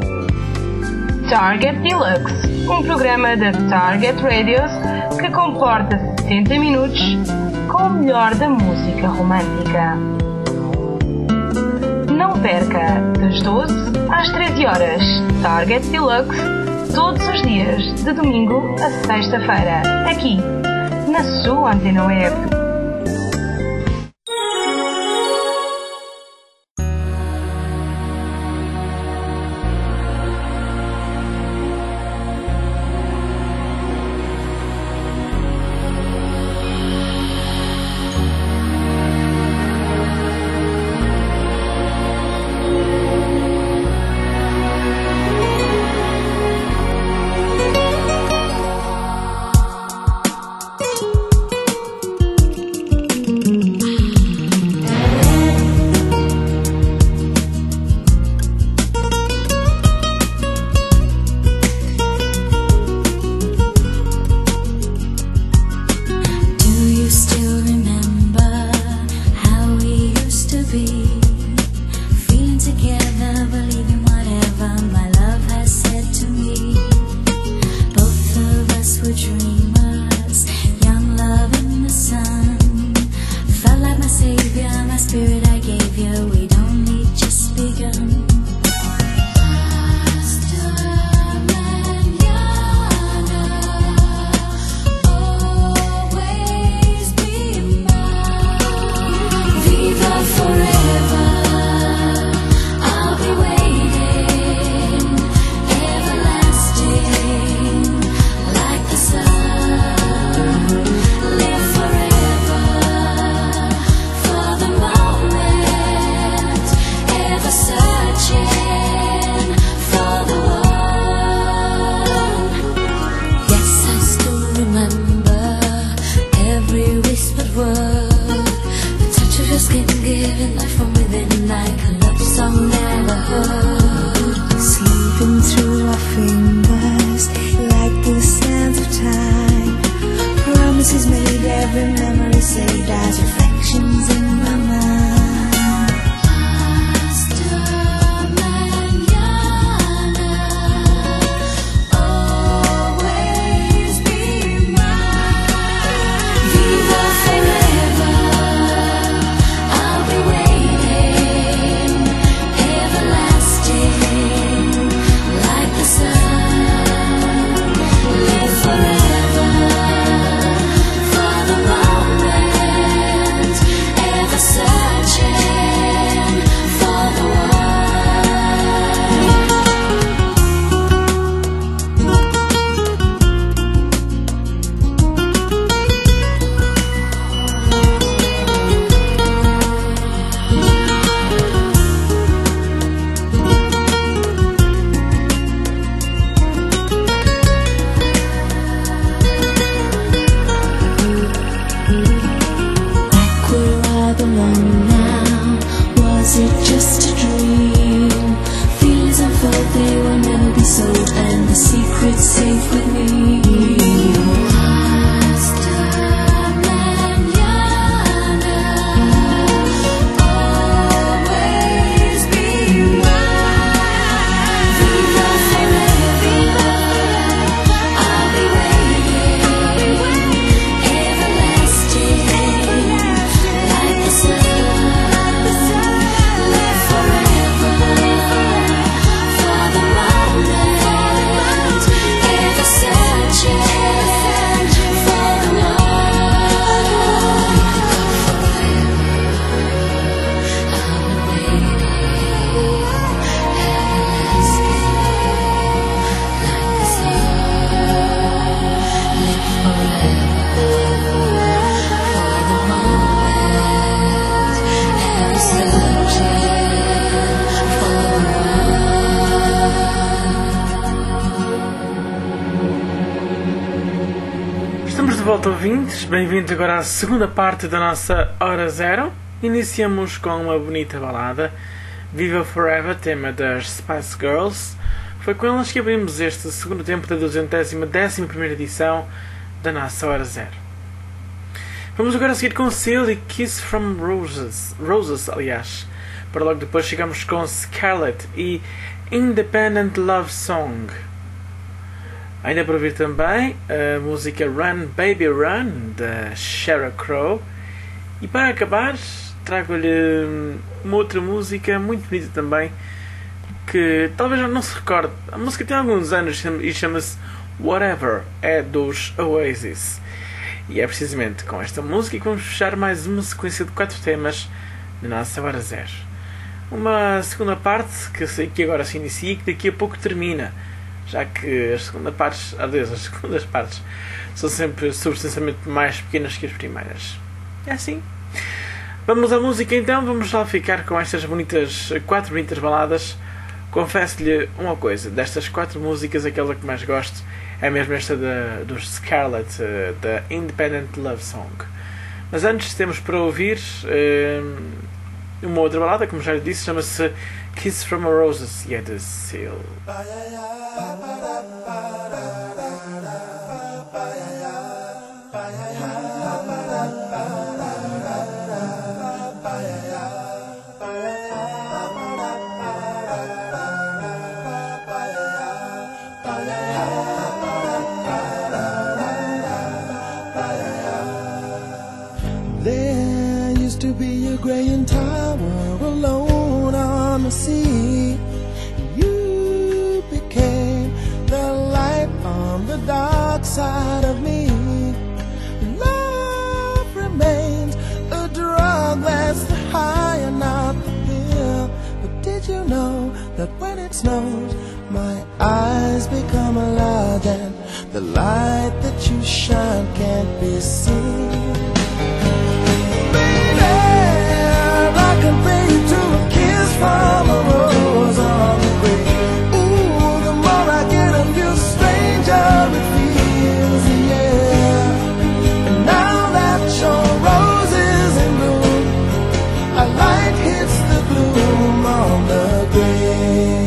Target Deluxe, um programa da Target Radios que comporta 80 minutos com o melhor da música romântica. Não perca, das 12 às 13 horas, Target Deluxe, todos os dias, de domingo a sexta-feira, aqui, na sua Antena Web. volta, ouvintes, bem-vindos agora à segunda parte da nossa Hora Zero. Iniciamos com uma bonita balada, Viva Forever, tema das Spice Girls. Foi com elas que abrimos este segundo tempo da 211ª edição da nossa Hora Zero. Vamos agora seguir com Seal e Kiss from Roses, aliás. Para logo depois chegamos com Scarlett e Independent Love Song. Ainda para ouvir também a música Run Baby Run da Sheryl Crow. E para acabar, trago-lhe uma outra música muito bonita também, que talvez já não se recorde. A música tem alguns anos e chama-se Whatever, é dos Oasis. E é precisamente com esta música que vamos fechar mais uma sequência de 4 temas na nossa Hora Zero. Uma segunda parte que agora se inicia e que daqui a pouco termina, já que as segundas partes são sempre substancialmente mais pequenas que as primeiras. É assim. Vamos à música então, vamos lá ficar com estas 4 bonitas baladas. Confesso-lhe uma coisa, destas 4 músicas, aquela que mais gosto é mesmo esta dos Scarlet, da Independent Love Song. Mas antes temos para ouvir uma outra balada, como já lhe disse, chama-se Kiss from a Roses e é de Seal. To be a graying tower alone on the sea. You became the light on the dark side of me. Love remains a drug that's the high and not the pill. But did you know that when it snows, my eyes become a lot, and the light that you shine can't be seen? I compare you to a kiss from a rose on the grave. Ooh, the more I get of you, the stranger it feels, yeah. And now that your rose is in bloom, a light hits the gloom on the grave.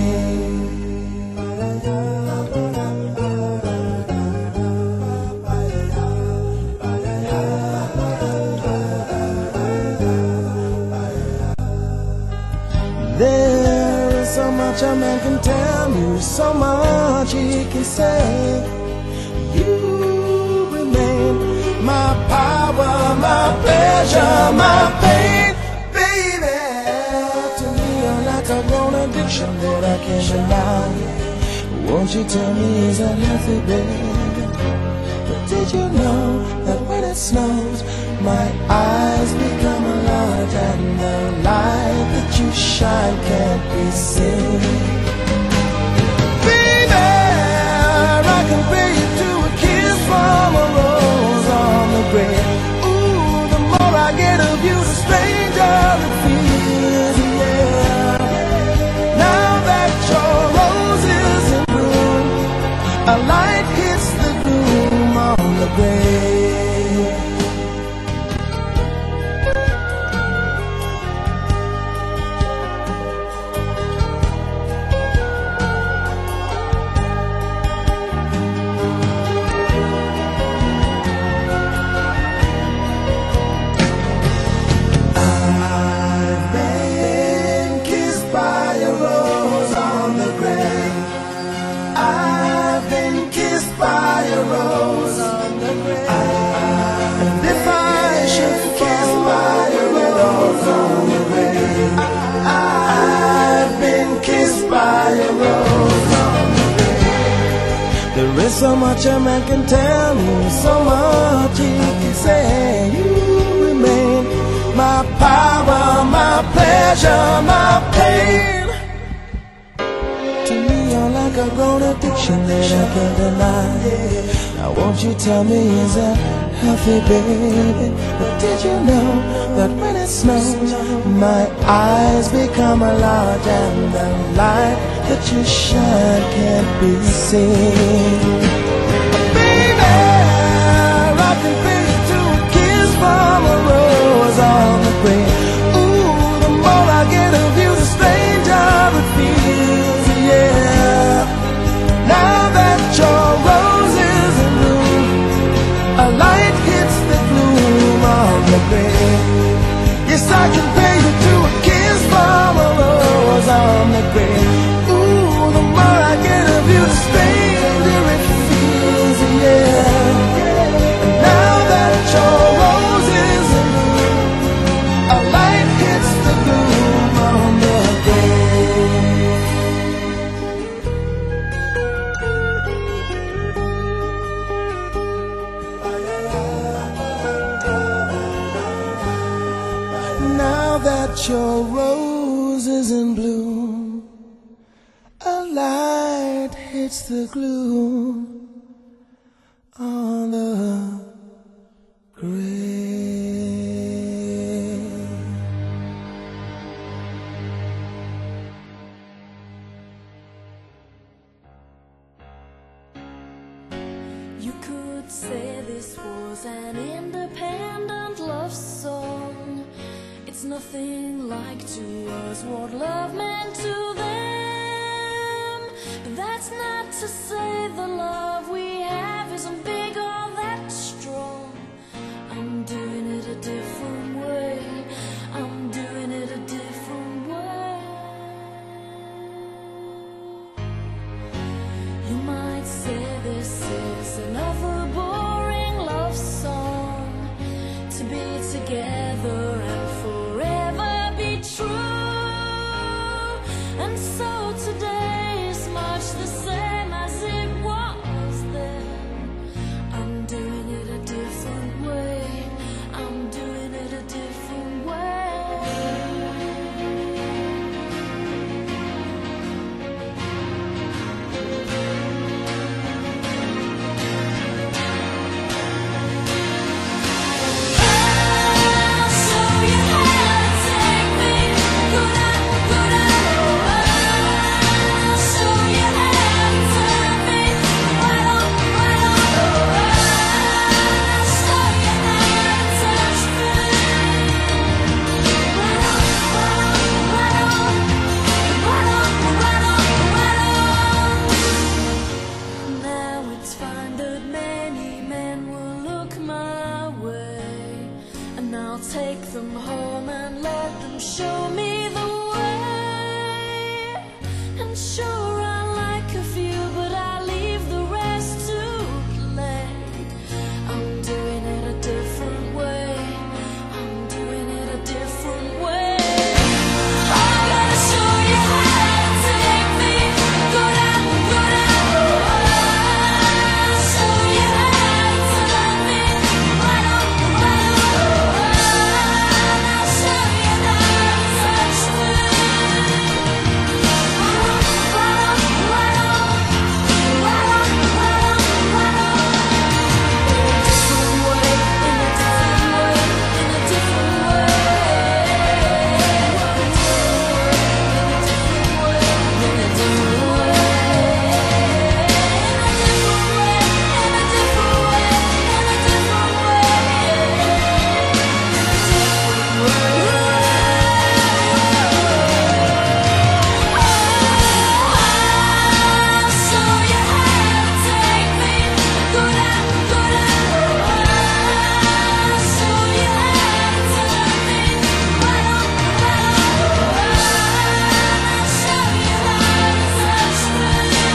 There is so much a man can tell you, so much he can say. You remain my power, my pleasure, my pain, baby. To me you're like a grown addiction that I can't deny. Won't you tell me is that healthy, baby? But did you know that when it snows, my eyes become a lot, and the light that you shine can't be seen? Baby, I compare you to a kiss from a rose on the grave. Ooh, the more I get of you, the stranger it feels, yeah. Now that your rose is in bloom, a light hits the gloom on the grave. There is so much a man can tell me, so much he can say. You remain my power, my pleasure, my pain. To me you're like a grown addiction that I can't deny. Now won't you tell me is that healthy, baby? But did you know that when it snows, my eyes become a large, and the light that you shine can't be seen? Baby, I can feel you to a kiss from a rose on the grave. Ooh, the more I get of you, the stranger it feels, yeah. Now that your rose is in bloom, a light hits the gloom on the grave. Yes, I compare you to a kiss from a rose on the grave. Ooh, the more I get of you, the stranger it feels. that your rose is in bloom, a light hits the glue on the grave. You could say this was an independent love song. It's nothing like to us what love meant to them. But that's not to say the love we have isn't big or that strong. I'm doing it a different way. I'm doing it a different way. You might say this is another boring love song, to be together and forever be true. And so today is much the same as it was then. I'm doing it a different way. I'm doing it a different way. Now it's fine that many men will look my way, and I'll take them home and let them show me the way. And sure I like a few, but I leave the rest to play. I'm doing it a different way. I'm doing it a different way. I'm gonna show you how to take me. Go down, go down. I'll show you how to turn me. Right on, right on. I'll show you how to touch me. Right on, right on, right on. Right on, right on, right on. In a different way, in a different way, in a different way. In a different way, in a different way, in a different I'll show you how to take me. Go down, go down. I'll show you how to turn me. Right on, right on. I'll show you how to touch me.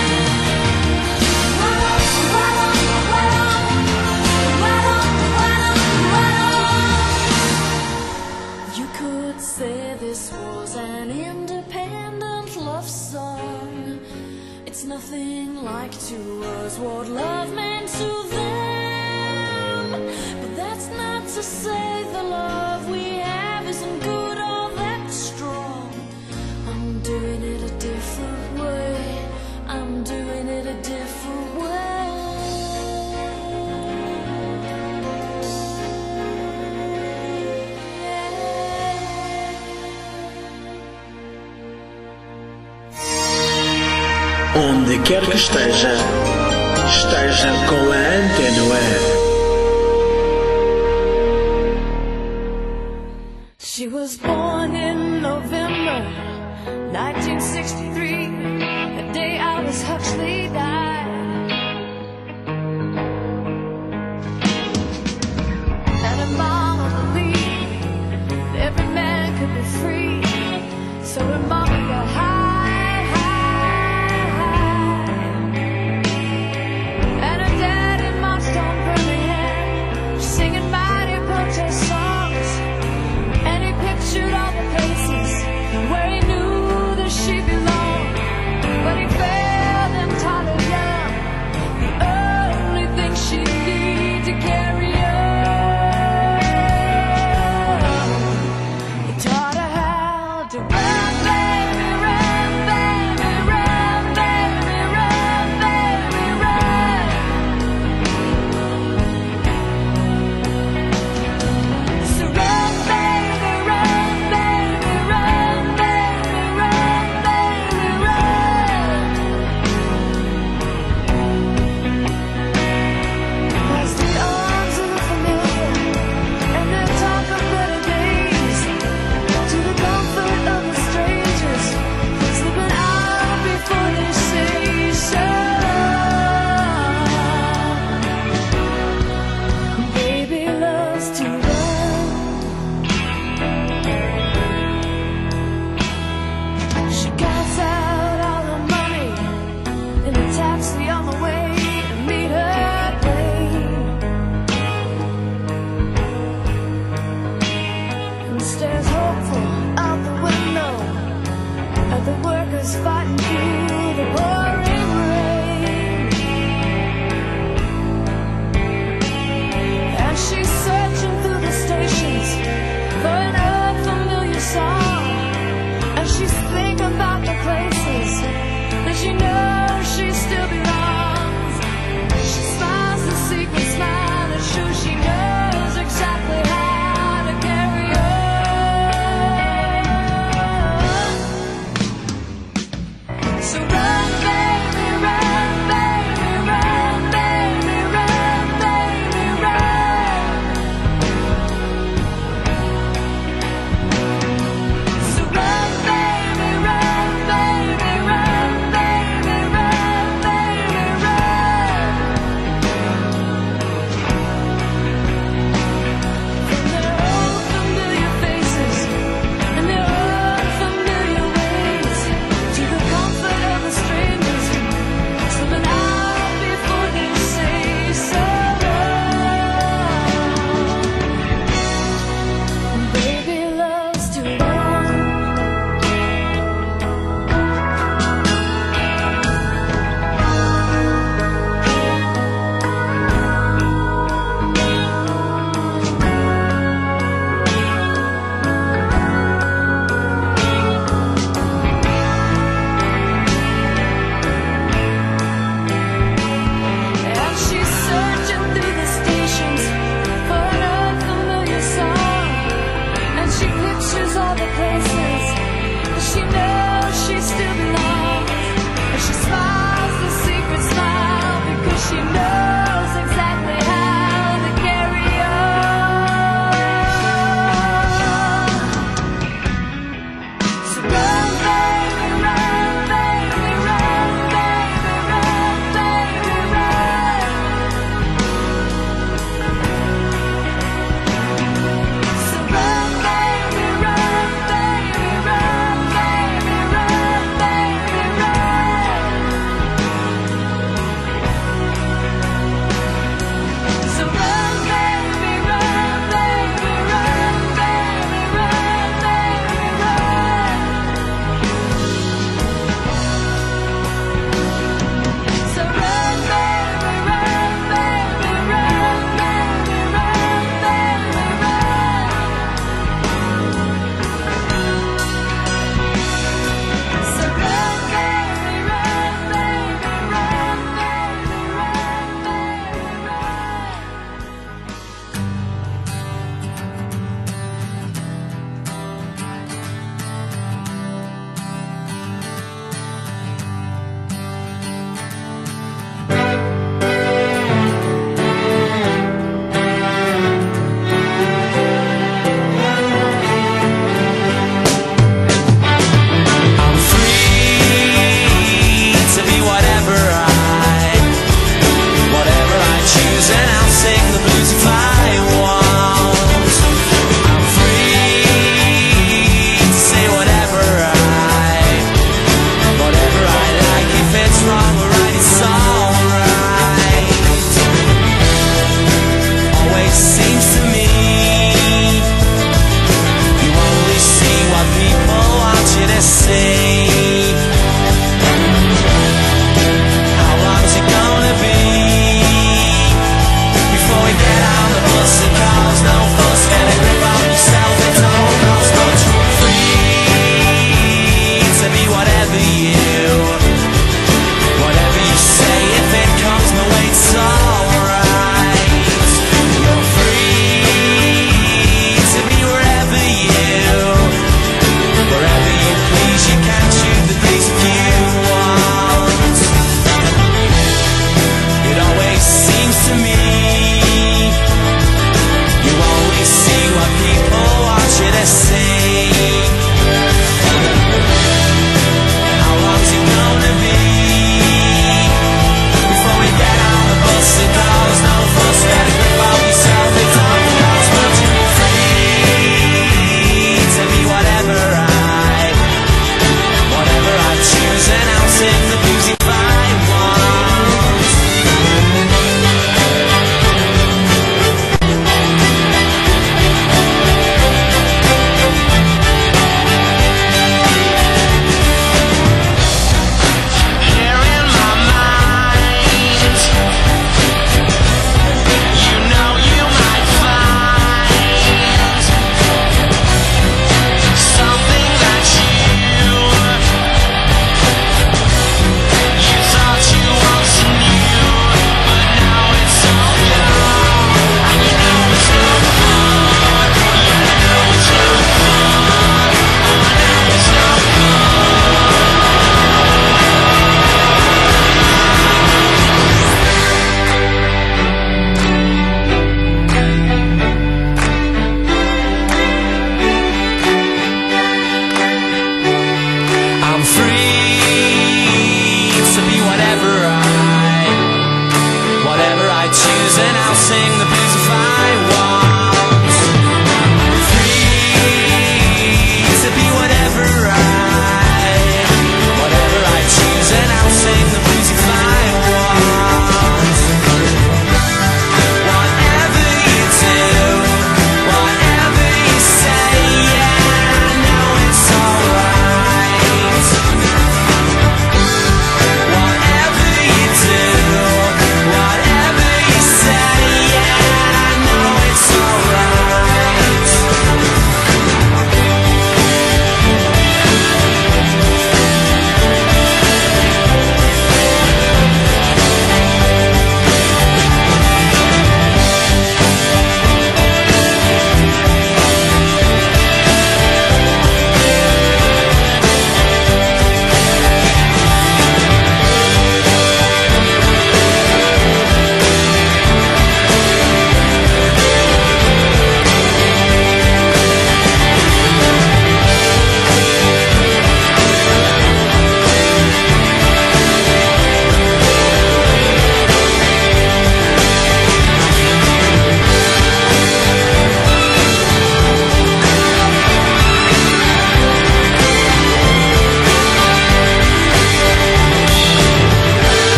Right on, right on, right on. Right on, right on, right on. You could say this was an independent love song. It's nothing like to us what love meant to them. But that's not to say the love we have isn't good or that strong. I'm doing it a different way. I'm doing it a different way. Onde quer que esteja, esteja com a Antena Web. She was born in November 1963, the day Aldous Huxley died. And her mama believed that every man could be free, so her mama got high, high, high. And her daddy marched on Birmingham, singing mighty protest songs. And he pictured all the places where he knew that she belonged. But he failed entirely young.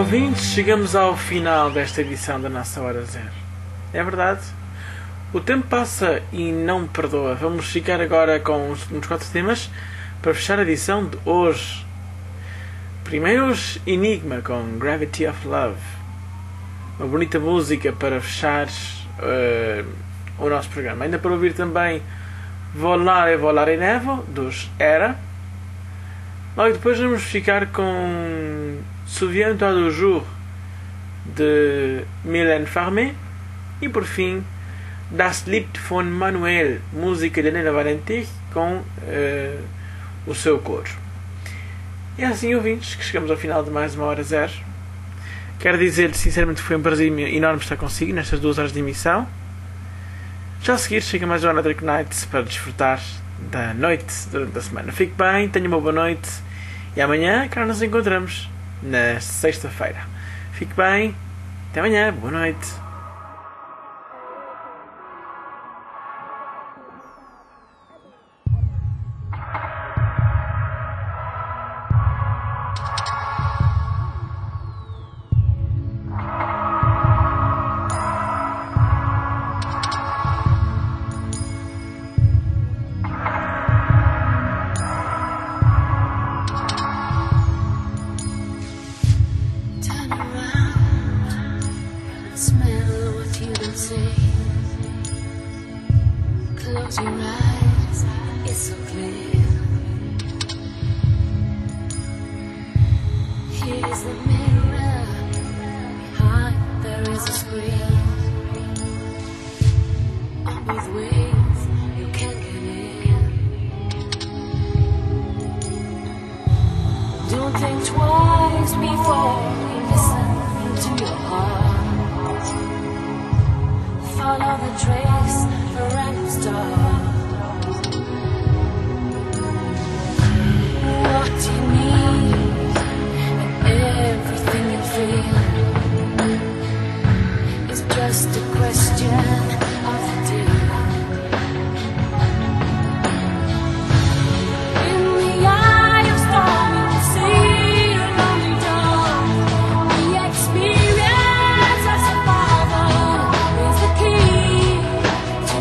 ouvintes, chegamos ao final desta edição da nossa Hora Zero. É verdade, o tempo passa e não perdoa. Vamos ficar agora com uns 4 temas para fechar a edição de hoje. Primeiro, Enigma com Gravity of Love, uma bonita música para fechar o nosso programa. Ainda para ouvir também Volare Volare Nevo, dos Era. Logo depois vamos ficar com Souviens-toi du jour, de Mylène Farmer. E por fim, Das Lied von Manuel, música de Helena Valentich, com o seu coro. E assim, ouvintes, que chegamos ao final de mais uma Hora Zero. Quero dizer sinceramente que foi um prazer enorme estar consigo nestas 2 horas de emissão. Já a seguir chega mais uma Drake Nights para desfrutar da noite durante a semana. Fique bem, tenha uma boa noite e amanhã cá nos encontramos na sexta-feira. Fique bem, até amanhã, boa noite. Don't think twice before you listen to your heart. Follow the trace, a random star. What do you need? And everything you feel is just a question of the day. Experience as a father is the key to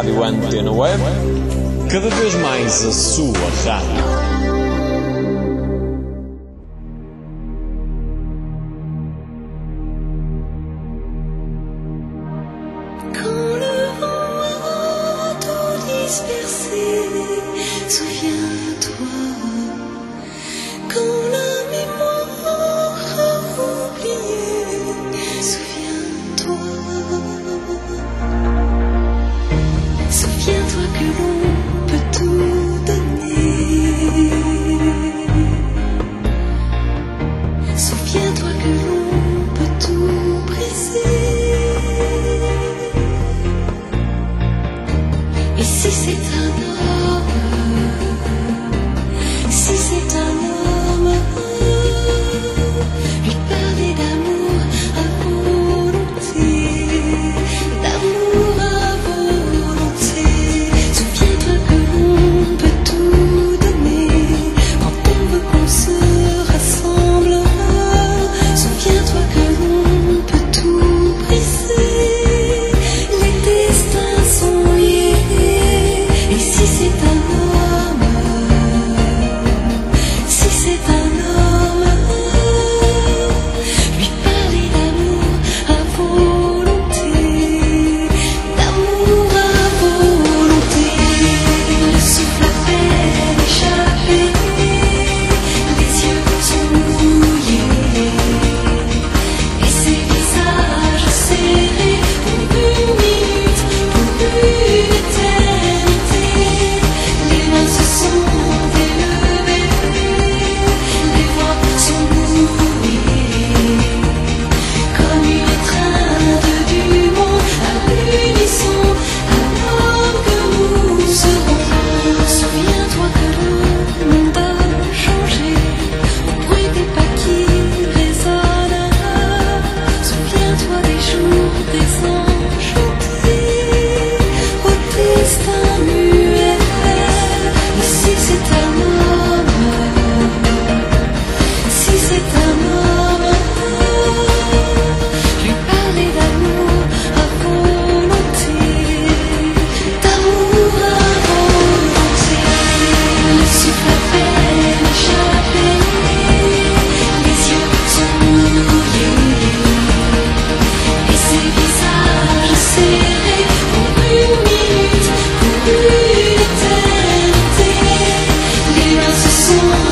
Rádio Antena Web, cada vez mais a sua rádio. Une éternité, les mains se sont